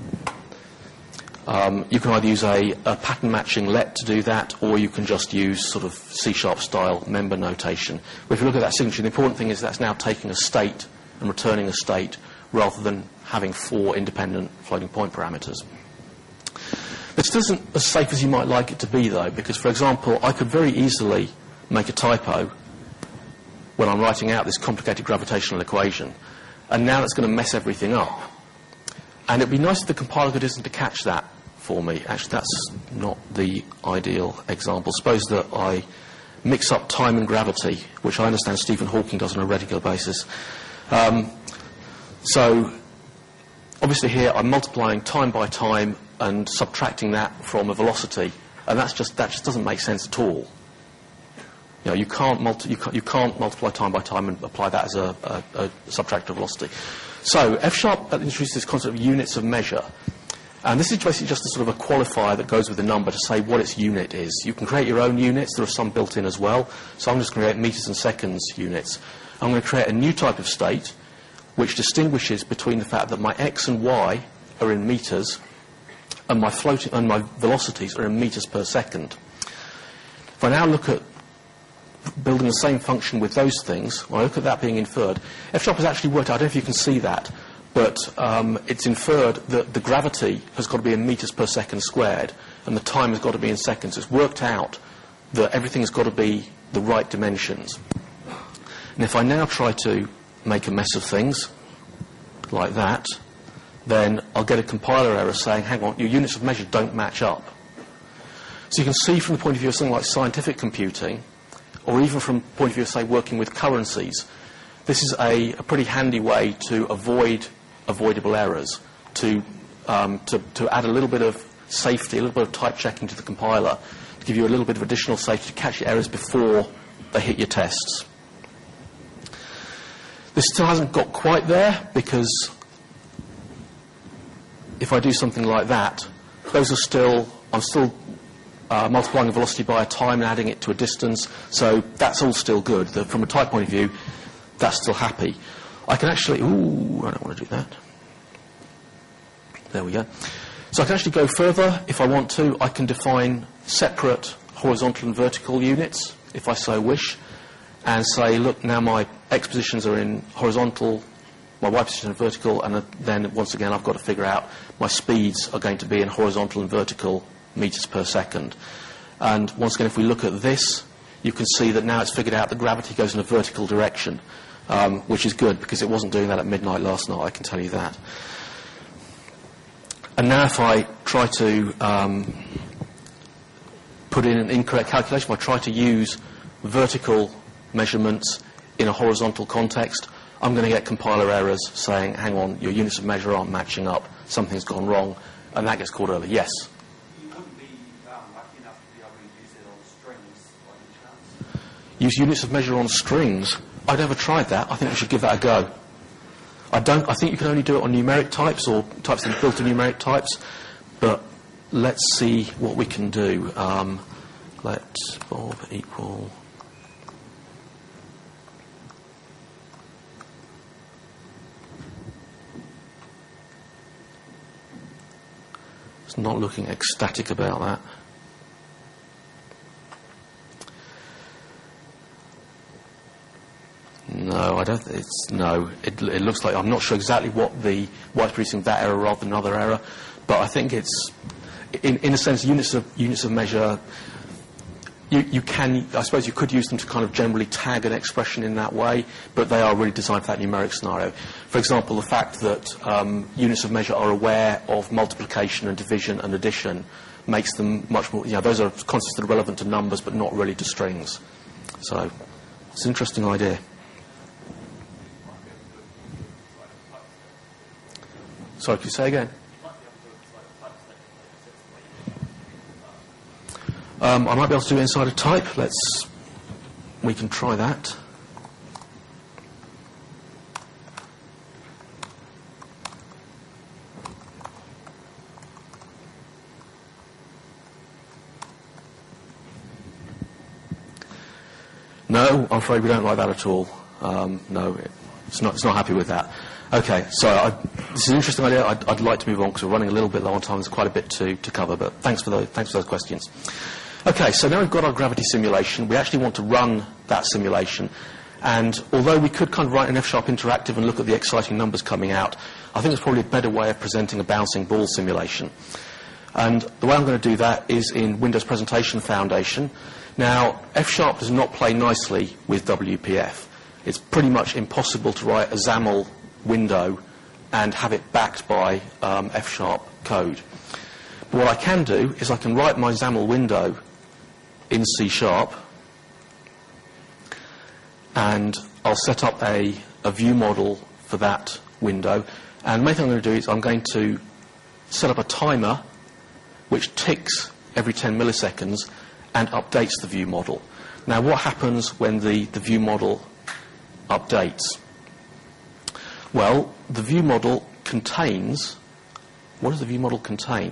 You can either use a pattern matching let to do that, or you can just use sort of C-sharp style member notation. But if you look at that signature, the important thing is that's now taking a state and returning a state rather than having 4 independent floating point parameters. This still isn't as safe as you might like it to be, though, because, for example, I could very easily make a typo when I'm writing out this complicated gravitational equation, and now that's going to mess everything up. And it'd be nice if the compiler could listen to catch that for me. Actually, that's not the ideal example. Suppose that I mix up time and gravity, which I understand Stephen Hawking does on a regular basis. So, obviously here I'm multiplying time by time and subtracting that from a velocity, and that just doesn't make sense at all. You know, you can't multiply time by time and apply that as a subtractive velocity. So F-sharp introduces this concept of units of measure, and this is basically just a sort of a qualifier that goes with the number to say what its unit is. You can create your own units. There are some built in as well. So I'm just going to create meters and seconds units. I'm going to create a new type of state which distinguishes between the fact that my x and y are in meters and my velocities are in meters per second. If I now look at building the same function with those things, when I look at that being inferred, F-sharp has actually worked out, I don't know if you can see that, but it's inferred that the gravity has got to be in meters per second squared and the time has got to be in seconds. It's worked out that everything has got to be the right dimensions. And if I now try to make a mess of things like that, then I'll get a compiler error saying, hang on, your units of measure don't match up. So you can see from the point of view of something like scientific computing, or even from the point of view of, say, working with currencies, this is a pretty handy way to avoid avoidable errors, to add a little bit of safety, a little bit of type checking to the compiler, to give you a little bit of additional safety to catch your errors before they hit your tests. This still hasn't got quite there, because if I do something like that, I'm still multiplying the velocity by a time and adding it to a distance, so that's all still good. From a type point of view, that's still happy. I can actually, I don't want to do that. There we go. So I can actually go further if I want to. I can define separate horizontal and vertical units, if I so wish, and say, look, now my x positions are in horizontal, my y positions are vertical, and then once again I've got to figure out my speeds are going to be in horizontal and vertical meters per second. And once again, if we look at this, you can see that now it's figured out that gravity goes in a vertical direction, which is good, because it wasn't doing that at midnight last night, I can tell you that. And now if I try to put in an incorrect calculation, if I try to use vertical measurements in a horizontal context, I'm going to get compiler errors saying, hang on, your units of measure aren't matching up, something's gone wrong, and that gets called early. Yes? You wouldn't be lucky enough to be able to use it on strings by any chance? Use units of measure on strings? I've never tried that. I think we should give that a go. I think you can only do it on numeric types or types that are built in numeric types, but let's see what we can do. Let Bob equal... It's not looking ecstatic about that. No, I don't. It looks like, I'm not sure exactly why it's producing that error rather than another error, but I think it's in a sense units of measure. you can, I suppose you could use them to kind of generally tag an expression in that way, but they are really designed for that numeric scenario. For example, the fact that units of measure are aware of multiplication and division and addition makes them much more, those are concepts that are relevant to numbers but not really to strings. So it's an interesting idea. Sorry, could you say again? I might be able to do it inside a type. We can try that. No, I'm afraid we don't like that at all. No, it's not happy with that. Okay, so this is an interesting idea. I'd like to move on because we're running a little bit low on time. There's quite a bit to cover, but thanks for those questions. Okay, so now we've got our gravity simulation. We actually want to run that simulation. And although we could kind of write an F-sharp interactive and look at the exciting numbers coming out, I think there's probably a better way of presenting a bouncing ball simulation. And the way I'm going to do that is in Windows Presentation Foundation. Now, F-sharp does not play nicely with WPF. It's pretty much impossible to write a XAML window and have it backed by F-sharp code. But what I can do is I can write my XAML window in C#, and I'll set up a view model for that window. And the main thing I'm going to do is I'm going to set up a timer which ticks every 10 milliseconds and updates the view model. Now, what happens when the view model updates? Well, the view model contains... What does the view model contain?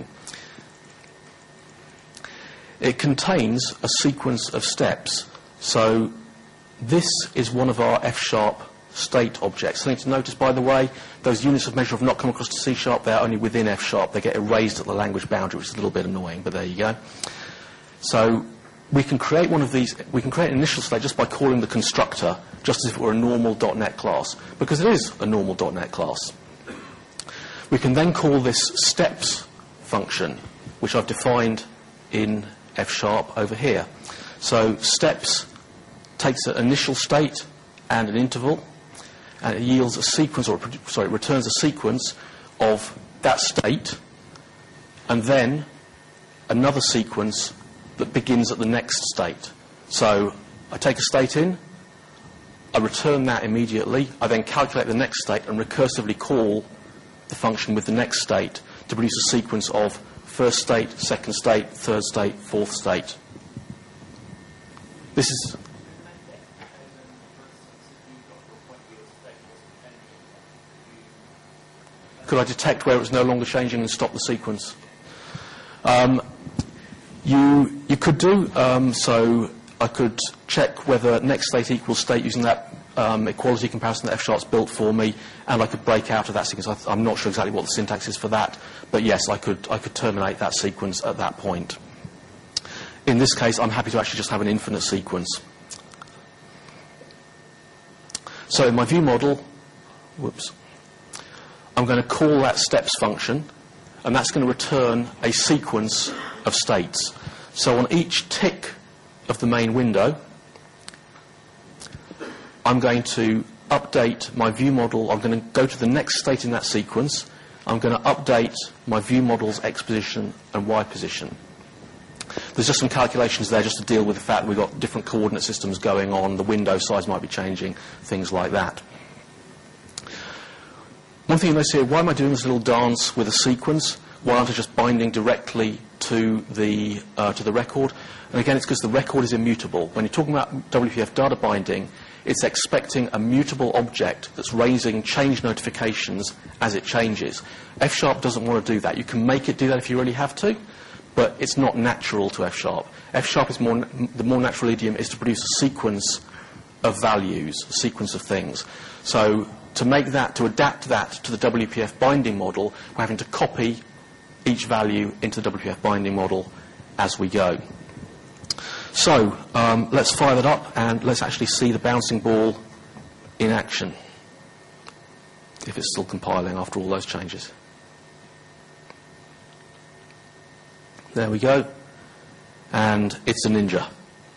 It contains a sequence of steps. So this is one of our F-sharp state objects. Something to notice, by the way, those units of measure have not come across to C#. They're only within F-sharp. They get erased at the language boundary, which is a little bit annoying, but there you go. So we can create one of these. We can create an initial state just by calling the constructor, just as if it were a normal .NET class, because it is a normal .NET class. We can then call this steps function, which I've defined in F-sharp over here. So steps takes an initial state and an interval, and it yields a sequence, or it returns a sequence of that state, and then another sequence that begins at the next state. So I take a state in, I return that immediately, I then calculate the next state and recursively call the function with the next state to produce a sequence of first state, second state, third state, fourth state. This is... Could I detect where it was no longer changing and stop the sequence? You could do, so I could check whether next state equals state using that equality comparison that F-sharp's built for me, and I could break out of that sequence. I'm not sure exactly what the syntax is for that, but yes, I could terminate that sequence at that point. In this case, I'm happy to actually just have an infinite sequence. So in my view model, I'm going to call that steps function, and that's going to return a sequence of states. So on each tick of the main window, I'm going to update my view model. I'm going to go to the next state in that sequence. I'm going to update my view model's X position and Y position. There's just some calculations there just to deal with the fact that we've got different coordinate systems going on. The window size might be changing, things like that. One thing you notice here, why am I doing this little dance with a sequence? Why aren't I just binding directly to the record? And again, it's because the record is immutable. When you're talking about WPF data binding, it's expecting a mutable object that's raising change notifications as it changes. F-sharp doesn't want to do that. You can make it do that if you really have to, but it's not natural to F-sharp. F-sharp is the more natural idiom is to produce a sequence of values, a sequence of things. So to make that, to adapt that to the WPF binding model, we're having to copy each value into the WPF binding model as we go. So let's fire that up and let's actually see the bouncing ball in action, if it's still compiling after all those changes. There we go. And it's a ninja.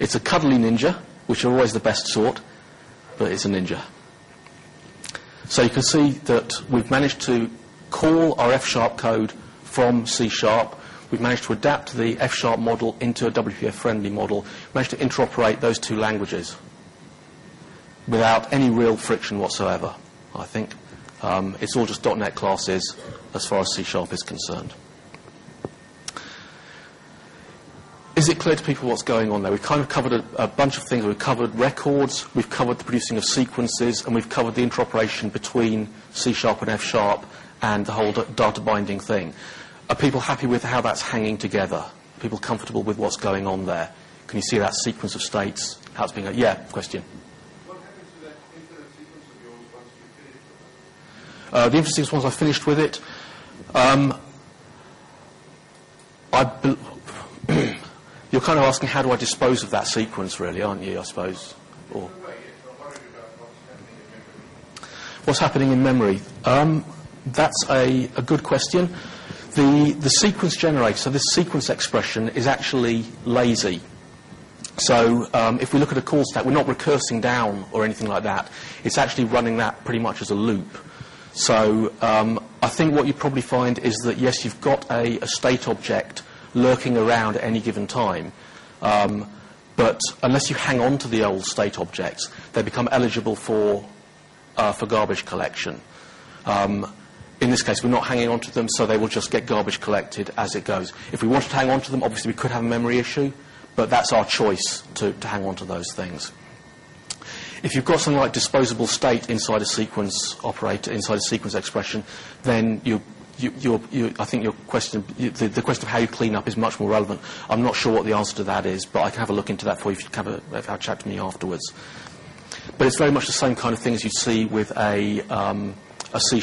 It's a cuddly ninja, which are always the best sort, but it's a ninja. So you can see that we've managed to call our F-sharp code from C#. We've managed to adapt the F-sharp model into a WPF-friendly model. We've managed to interoperate those two languages without any real friction whatsoever, I think. It's all just .NET classes as far as C# is concerned. Is it clear to people what's going on there? We've kind of covered a bunch of things. We've covered records, we've covered the producing of sequences, and we've covered the interoperation between C# and F# and the whole data binding thing. Are people happy with how that's hanging together? Are people comfortable with what's going on there? Can you see that sequence of states, how it's being... Yeah, question. What happens to that infinite sequence of yours once you finish with it? The interesting once I finished with it, you're kind of asking how do I dispose of that sequence, really, aren't you, I suppose? Or what's happening in memory? That's a good question. The sequence generator, so this sequence expression, is actually lazy. So if we look at a call stack, we're not recursing down or anything like that. It's actually running that pretty much as a loop. So I think what you probably find is that, yes, you've got a state object lurking around at any given time. But unless you hang on to the old state objects, they become eligible for garbage collection. In this case, we're not hanging on to them, so they will just get garbage collected as it goes. If we wanted to hang on to them, obviously we could have a memory issue, but that's our choice to hang on to those things. If you've got something like disposable state inside a sequence operator, inside a sequence expression, then I think your question, the question of how you clean up is much more relevant. I'm not sure what the answer to that is, but I can have a look into that for you if you can have a chat to me afterwards. But it's very much the same kind of thing as you'd see with a C#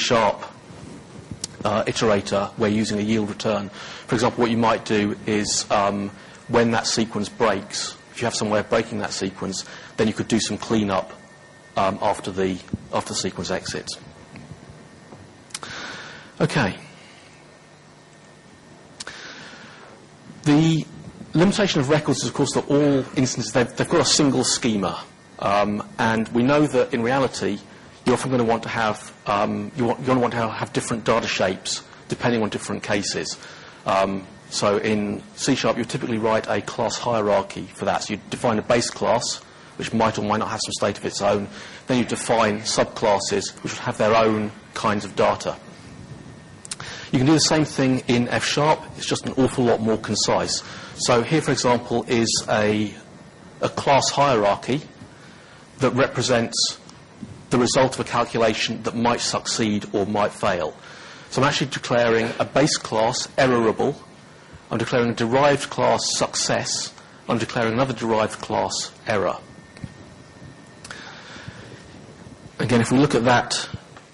iterator where you're using a yield return. For example, what you might do is when that sequence breaks, if you have some way of breaking that sequence, then you could do some cleanup after the sequence exits. Okay. The limitation of records is, of course, that all instances, they've got a single schema. And we know that in reality, you're often going to want to have, you're going to want to have different data shapes depending on different cases. So in C# you typically write a class hierarchy for that. So you define a base class, which might or might not have some state of its own. Then you define subclasses, which will have their own kinds of data. You can do the same thing in F#. It's just an awful lot more concise. So here, for example, is a class hierarchy that represents the result of a calculation that might succeed or might fail. So I'm actually declaring a base class, errorable. I'm declaring a derived class, success. I'm declaring another derived class, error. Again, if we look at that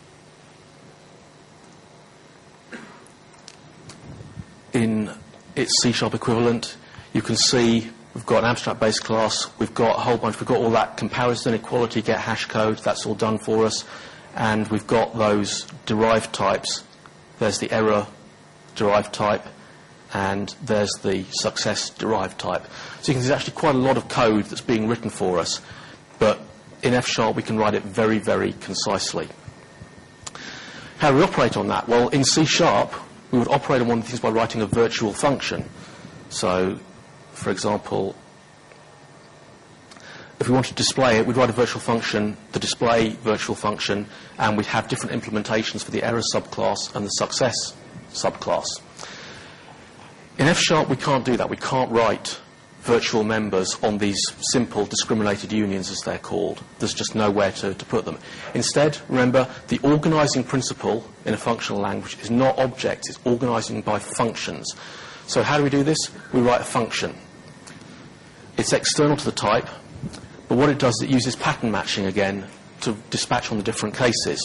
in its C# equivalent, you can see we've got an abstract base class, we've got a whole bunch, we've got all that comparison, equality, get hash code, that's all done for us, and we've got those derived types. There's the error derived type, and there's the success derived type. So you can see there's actually quite a lot of code that's being written for us, but in F# we can write it very, very concisely. How do we operate on that? Well, in C# we would operate on one of the things by writing a virtual function. So, for example, if we want to display it, we'd write a virtual function, the display virtual function, and we'd have different implementations for the error subclass and the success subclass. In F# we can't do that. We can't write virtual members on these simple discriminated unions, as they're called. There's just nowhere to put them. Instead, remember, the organizing principle in a functional language is not objects, it's organizing by functions. So how do we do this? We write a function. It's external to the type, but what it does is it uses pattern matching again to dispatch on the different cases.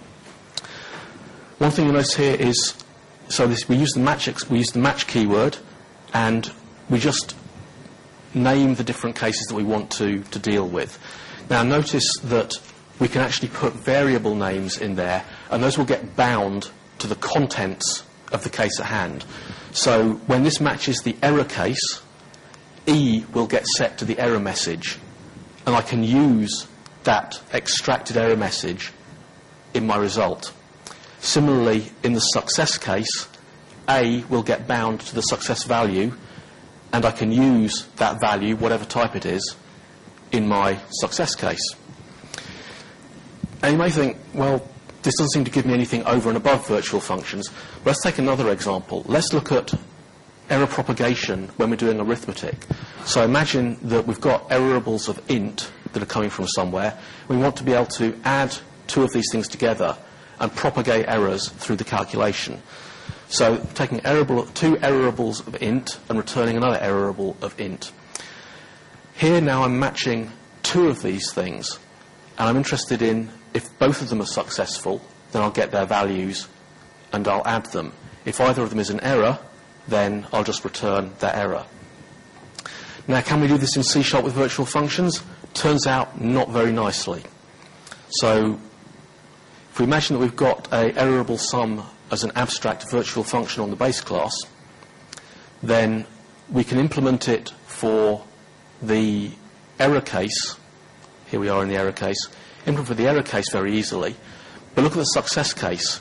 One thing you'll notice here is, we use the match keyword, and we just name the different cases that we want to deal with. Now notice that we can actually put variable names in there, and those will get bound to the contents of the case at hand. So when this matches the error case, E will get set to the error message, and I can use that extracted error message in my result. Similarly, in the success case, A will get bound to the success value, and I can use that value, whatever type it is, in my success case. And you may think, well, this doesn't seem to give me anything over and above virtual functions. Let's take another example. Let's look at error propagation when we're doing arithmetic. So imagine that we've got errorables of int that are coming from somewhere. We want to be able to add two of these things together and propagate errors through the calculation. So taking two errorables of int and returning another errorable of int. Here now I'm matching two of these things, and I'm interested in if both of them are successful, then I'll get their values and I'll add them. If either of them is an error, then I'll just return their error. Now, can we do this in C# with virtual functions? Turns out not very nicely. So if we imagine that we've got a errorable sum as an abstract virtual function on the base class, then we can implement it for the error case. Here we are in the error case. Implement for the error case very easily. But look at the success case.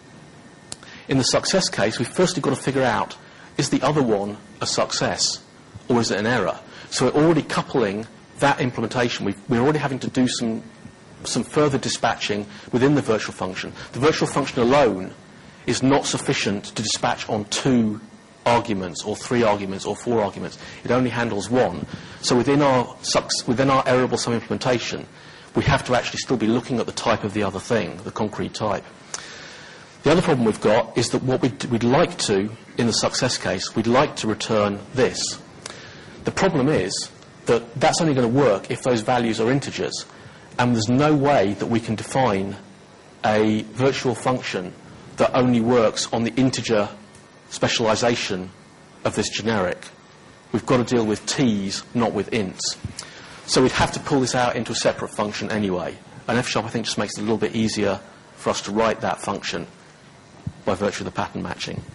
In the success case, we've firstly got to figure out, is the other one a success or is it an error? So we're already coupling that implementation. We're already having to do some further dispatching within the virtual function. The virtual function alone is not sufficient to dispatch on 2 arguments or 3 arguments or 4 arguments. It only handles 1. So within our errorable sum implementation, we have to actually still be looking at the type of the other thing, the concrete type. The other problem we've got is that what we'd like to, in the success case, we'd like to return this. The problem is that that's only going to work if those values are integers, and there's no way that we can define a virtual function that only works on the integer specialization of this generic. We've got to deal with t's, not with ints. So we'd have to pull this out into a separate function anyway. And F# I think just makes it a little bit easier for us to write that function by virtue of the pattern matching.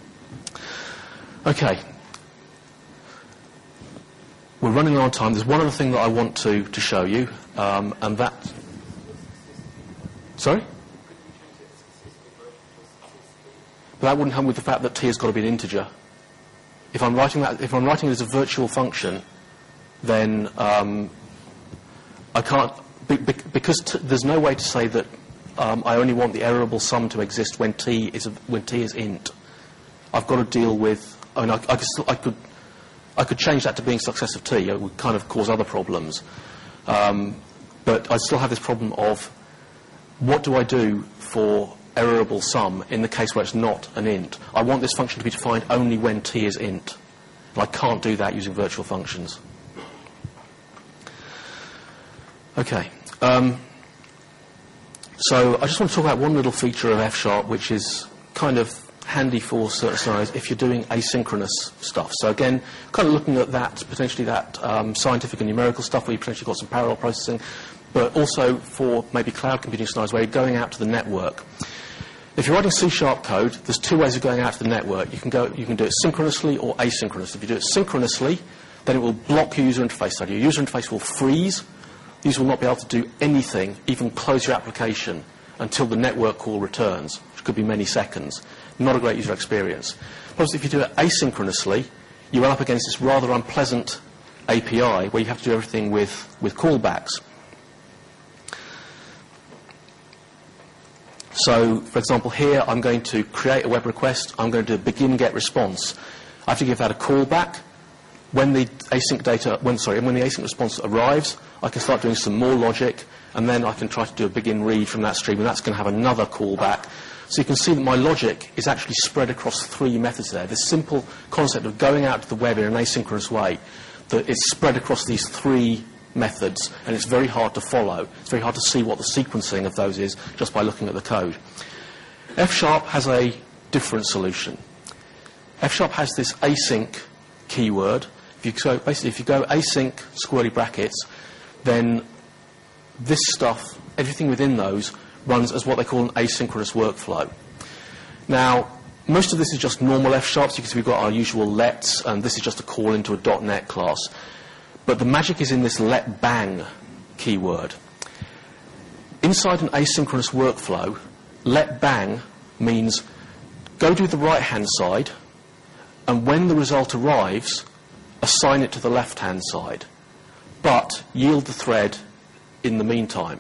Okay. We're running low on time. There's one other thing that I want to show you, and that... Sorry? But that wouldn't come with the fact that t has got to be an integer. If I'm writing it as a virtual function, then I can't, because there's no way to say that I only want the errorable sum to exist when t is int. I've got to deal with. I mean, I could change that to being success of t. It would kind of cause other problems, but I still have this problem of what do I do for errorable sum in the case where it's not an int. I want this function to be defined only when t is int, and I can't do that using virtual functions. Okay. So I just want to talk about one little feature of F#, which is kind of handy for certain scenarios if you're doing asynchronous stuff. So again, kind of looking at that, potentially that scientific and numerical stuff where you potentially got some parallel processing, but also for maybe cloud computing scenarios where you're going out to the network. If you're writing C# code, there's 2 ways of going out to the network. You can do it synchronously or asynchronously. If you do it synchronously, then it will block your user interface. So your user interface will freeze. These will not be able to do anything, even close your application, until the network call returns, which could be many seconds. Not a great user experience. Plus, if you do it asynchronously, you're up against this rather unpleasant API where you have to do everything with callbacks. So, for example, here I'm going to create a web request. I'm going to do a begin get response. I have to give that a callback. When the async response arrives, I can start doing some more logic, and then I can try to do a begin read from that stream, and that's going to have another callback. So you can see that my logic is actually spread across 3 methods there. This simple concept of going out to the web in an asynchronous way, that it's spread across these 3 methods, and it's very hard to follow. It's very hard to see what the sequencing of those is just by looking at the code. F# has a different solution. F# has this async keyword. If you go async squirrely brackets, then this stuff, everything within those, runs as what they call an asynchronous workflow. Now, most of this is just normal F-sharp. So you can see we've got our usual lets, and this is just a call into a .NET class. But the magic is in this let bang keyword. Inside an asynchronous workflow, let bang means go to the right-hand side, and when the result arrives, assign it to the left-hand side, but yield the thread in the meantime.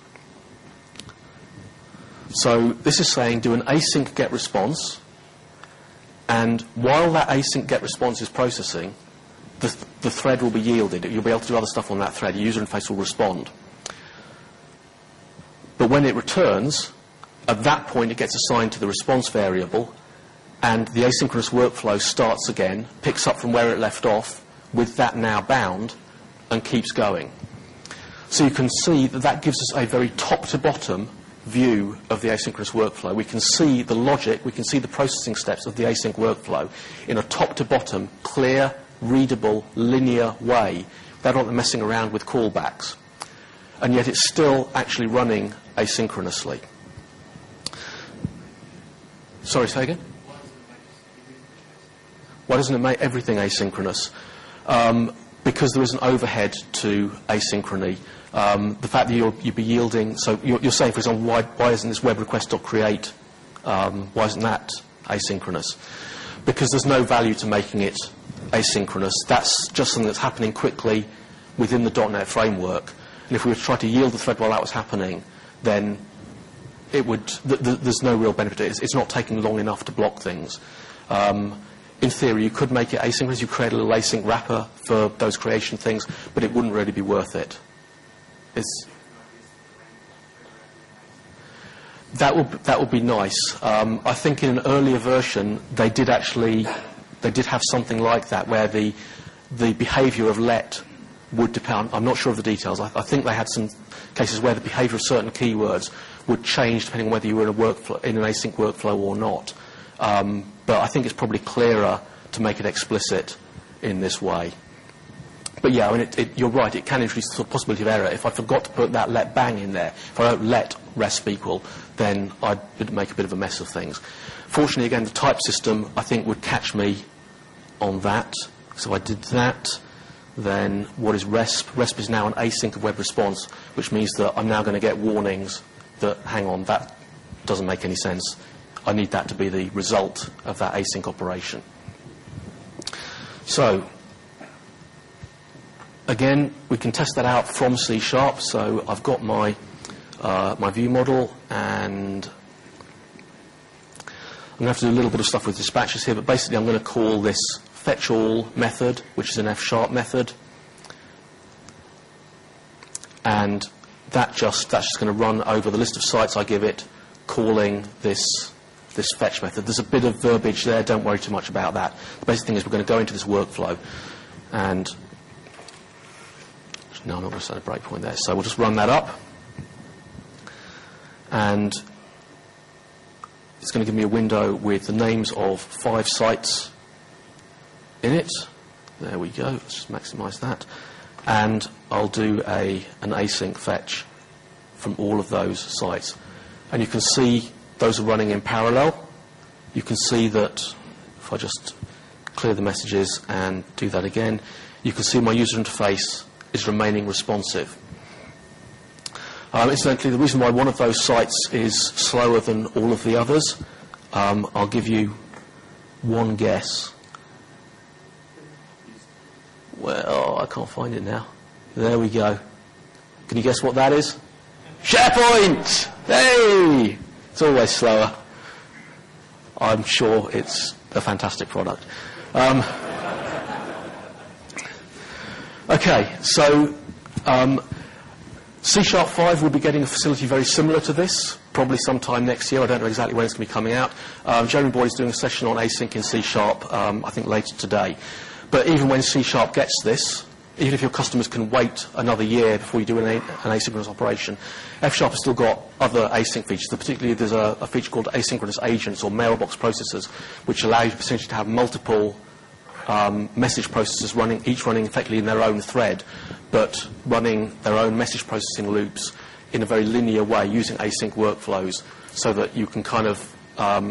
So this is saying do an async get response, and while that async get response is processing, the thread will be yielded. You'll be able to do other stuff on that thread. Your user interface will respond. But when it returns, at that point it gets assigned to the response variable, and the asynchronous workflow starts again, picks up from where it left off with that now bound, and keeps going. So you can see that that gives us a very top-to-bottom view of the asynchronous workflow. We can see the logic, we can see the processing steps of the async workflow in a top-to-bottom, clear, readable, linear way without messing around with callbacks. And yet it's still actually running asynchronously. Sorry, say again? Why doesn't it make everything asynchronous? Because there is an overhead to asynchrony. The fact that you'd be yielding, so you're saying, for example, why isn't this web request.create, why isn't that asynchronous? Because there's no value to making it asynchronous. That's just something that's happening quickly within the .NET framework. And if we were to try to yield the thread while that was happening, then it would, there's no real benefit. It's not taking long enough to block things. In theory, you could make it asynchronous. You create a little async wrapper for those creation things, but it wouldn't really be worth it. That would be nice. I think in an earlier version they did have something like that, where the behaviour of let would depend. I'm not sure of the details. I think they had some cases where the behaviour of certain keywords would change depending on whether you were in an async workflow or not. But I think it's probably clearer to make it explicit in this way. But yeah, I mean, you're right, it can introduce the possibility of error. If I forgot to put that let bang in there, if I don't let resp equal, then I'd make a bit of a mess of things. Fortunately, again, the type system, I think, would catch me on that. So I did that. Then what is resp? Resp is now an async of web response, which means that I'm now going to get warnings that, hang on, that doesn't make any sense. I need that to be the result of that async operation. So, again, we can test that out from C#. So I've got my view model, and I'm going to have to do a little bit of stuff with dispatches here, but basically I'm going to call this fetchAll method, which is an F# method, and that's just going to run over the list of sites I give it, calling this fetch method. There's a bit of verbiage there, don't worry too much about that. The basic thing is we're going to go into this workflow, and no, I'm not going to set a breakpoint there, so we'll just run that up, and it's going to give me a window with the names of 5 sites in it. There we go, let's just maximise that, and I'll do an async fetch from all of those sites, and you can see those are running in parallel. You can see that if I just clear the messages and do that again, you can see my user interface is remaining responsive. Incidentally, the reason why one of those sites is slower than all of the others, I'll give you one guess. Well, I can't find it now. There we go. Can you guess what that is? SharePoint! Hey! It's always slower. I'm sure it's a fantastic product. Okay, so C#5 will be getting a facility very similar to this, probably sometime next year. I don't know exactly when it's going to be coming out. Jeremy Boyd is doing a session on async in C#, I think later today. But even when C# gets this, even if your customers can wait another year before you do an asynchronous operation, F# has still got other async features. Particularly, there's a feature called asynchronous agents or mailbox processors, which allow you potentially to have multiple message processors each running effectively in their own thread, but running their own message processing loops in a very linear way using async workflows, so that you can kind of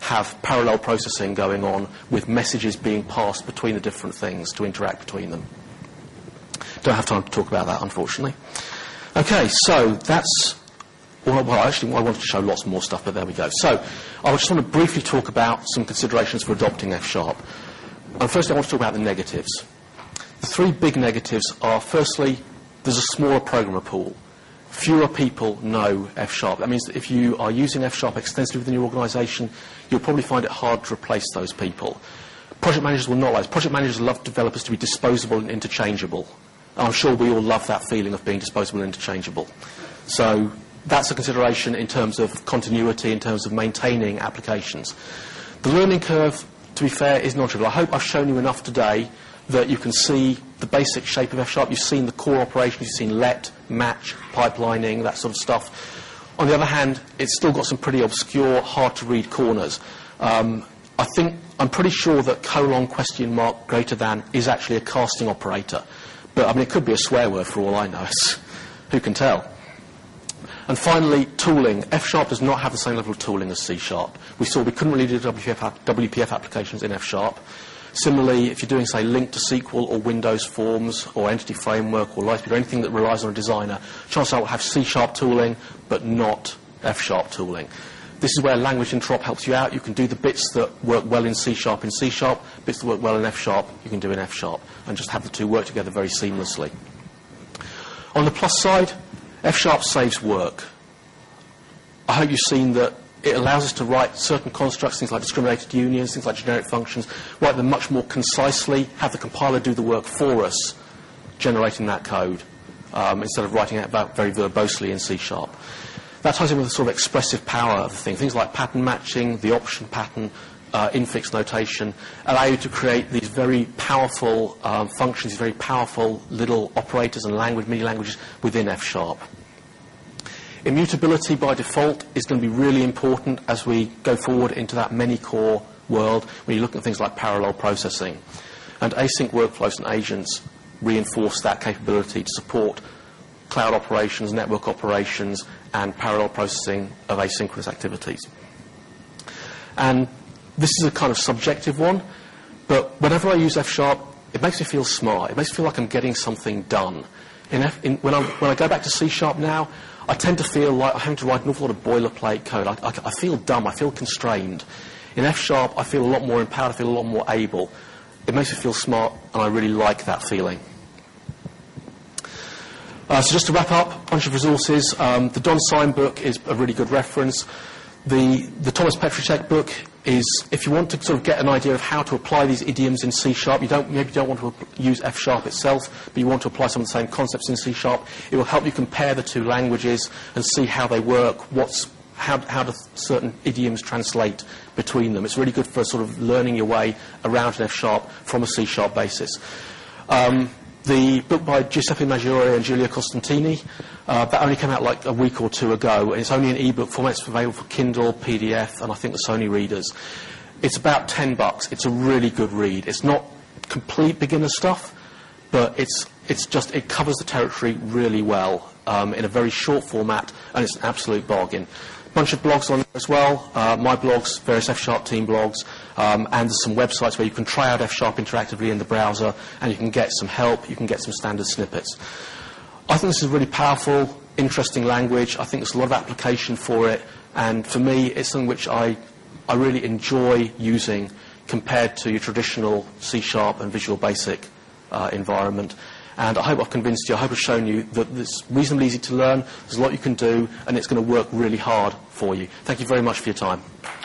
have parallel processing going on with messages being passed between the different things to interact between them. Don't have time to talk about that, unfortunately. Okay, so that's... Well, actually, I wanted to show lots more stuff, but there we go. So, I just want to briefly talk about some considerations for adopting F#. And firstly, I want to talk about the negatives. The three big negatives are, firstly, there's a smaller programmer pool. Fewer people know F#. That means that if you are using F# extensively within your organisation, you'll probably find it hard to replace those people. Project managers will not like this. Project managers love developers to be disposable and interchangeable. I'm sure we all love that feeling of being disposable and interchangeable. So that's a consideration in terms of continuity, in terms of maintaining applications. The learning curve, to be fair, is non-trivial. I hope I've shown you enough today that you can see the basic shape of F#. You've seen the core operations, you've seen let, match, pipelining, that sort of stuff. On the other hand, it's still got some pretty obscure, hard-to-read corners. I'm pretty sure that : greater than is actually a casting operator. But, I mean, it could be a swear word for all I know. Who can tell? And finally, tooling. F# does not have the same level of tooling as C#. We saw we couldn't really do WPF applications in F#. Similarly, if you're doing, say, link to SQL or Windows Forms or Entity Framework or Lightspeed or anything that relies on a designer, chances are it will have C# tooling but not F# tooling. This is where language interop helps you out. You can do the bits that work well in C# in C#, bits that work well in F# you can do in F#, and just have the two work together very seamlessly. On the plus side, F# saves work. I hope you've seen that it allows us to write certain constructs, things like discriminated unions, things like generic functions, write them much more concisely, have the compiler do the work for us, generating that code, instead of writing it about very verbosely in C#. That ties in with the sort of expressive power of the thing. Things like pattern matching, the option pattern, infix notation, allow you to create these very powerful functions, these very powerful little operators and mini languages within F#. Immutability by default is going to be really important as we go forward into that many-core world when you look at things like parallel processing. And async workflows and agents reinforce that capability to support cloud operations, network operations, and parallel processing of asynchronous activities. And this is a kind of subjective one, but whenever I use F#, it makes me feel smart. It makes me feel like I'm getting something done. When I go back to C# now, I tend to feel like I'm having to write an awful lot of boilerplate code. I feel dumb. I feel constrained. In F#, I feel a lot more empowered. I feel a lot more able. It makes me feel smart, and I really like that feeling. So just to wrap up, a bunch of resources. The Don Syme book is a really good reference. The Thomas Petricek book is, if you want to sort of get an idea of how to apply these idioms in C#, maybe you don't want to use F# itself, but you want to apply some of the same concepts in C#, it will help you compare the two languages and see how they work, how do certain idioms translate between them. It's really good for sort of learning your way around an F# from a C# basis. The book by Giuseppe Maggiore and Giulia Costantini, that only came out like a week or two ago, and it's only in ebook format. It's available for Kindle, PDF, and I think the Sony readers. It's about $10. It's a really good read. It's not complete beginner stuff, but it covers the territory really well in a very short format, and it's an absolute bargain. Bunch of blogs on there as well, my blogs, various F# team blogs, and there's some websites where you can try out F# interactively in the browser, and you can get some help, you can get some standard snippets. I think this is a really powerful, interesting language. I think there's a lot of application for it, and for me, it's something which I really enjoy using compared to your traditional C# and Visual Basic environment. And I hope I've convinced you, I hope I've shown you that it's reasonably easy to learn, there's a lot you can do, and it's going to work really hard for you. Thank you very much for your time.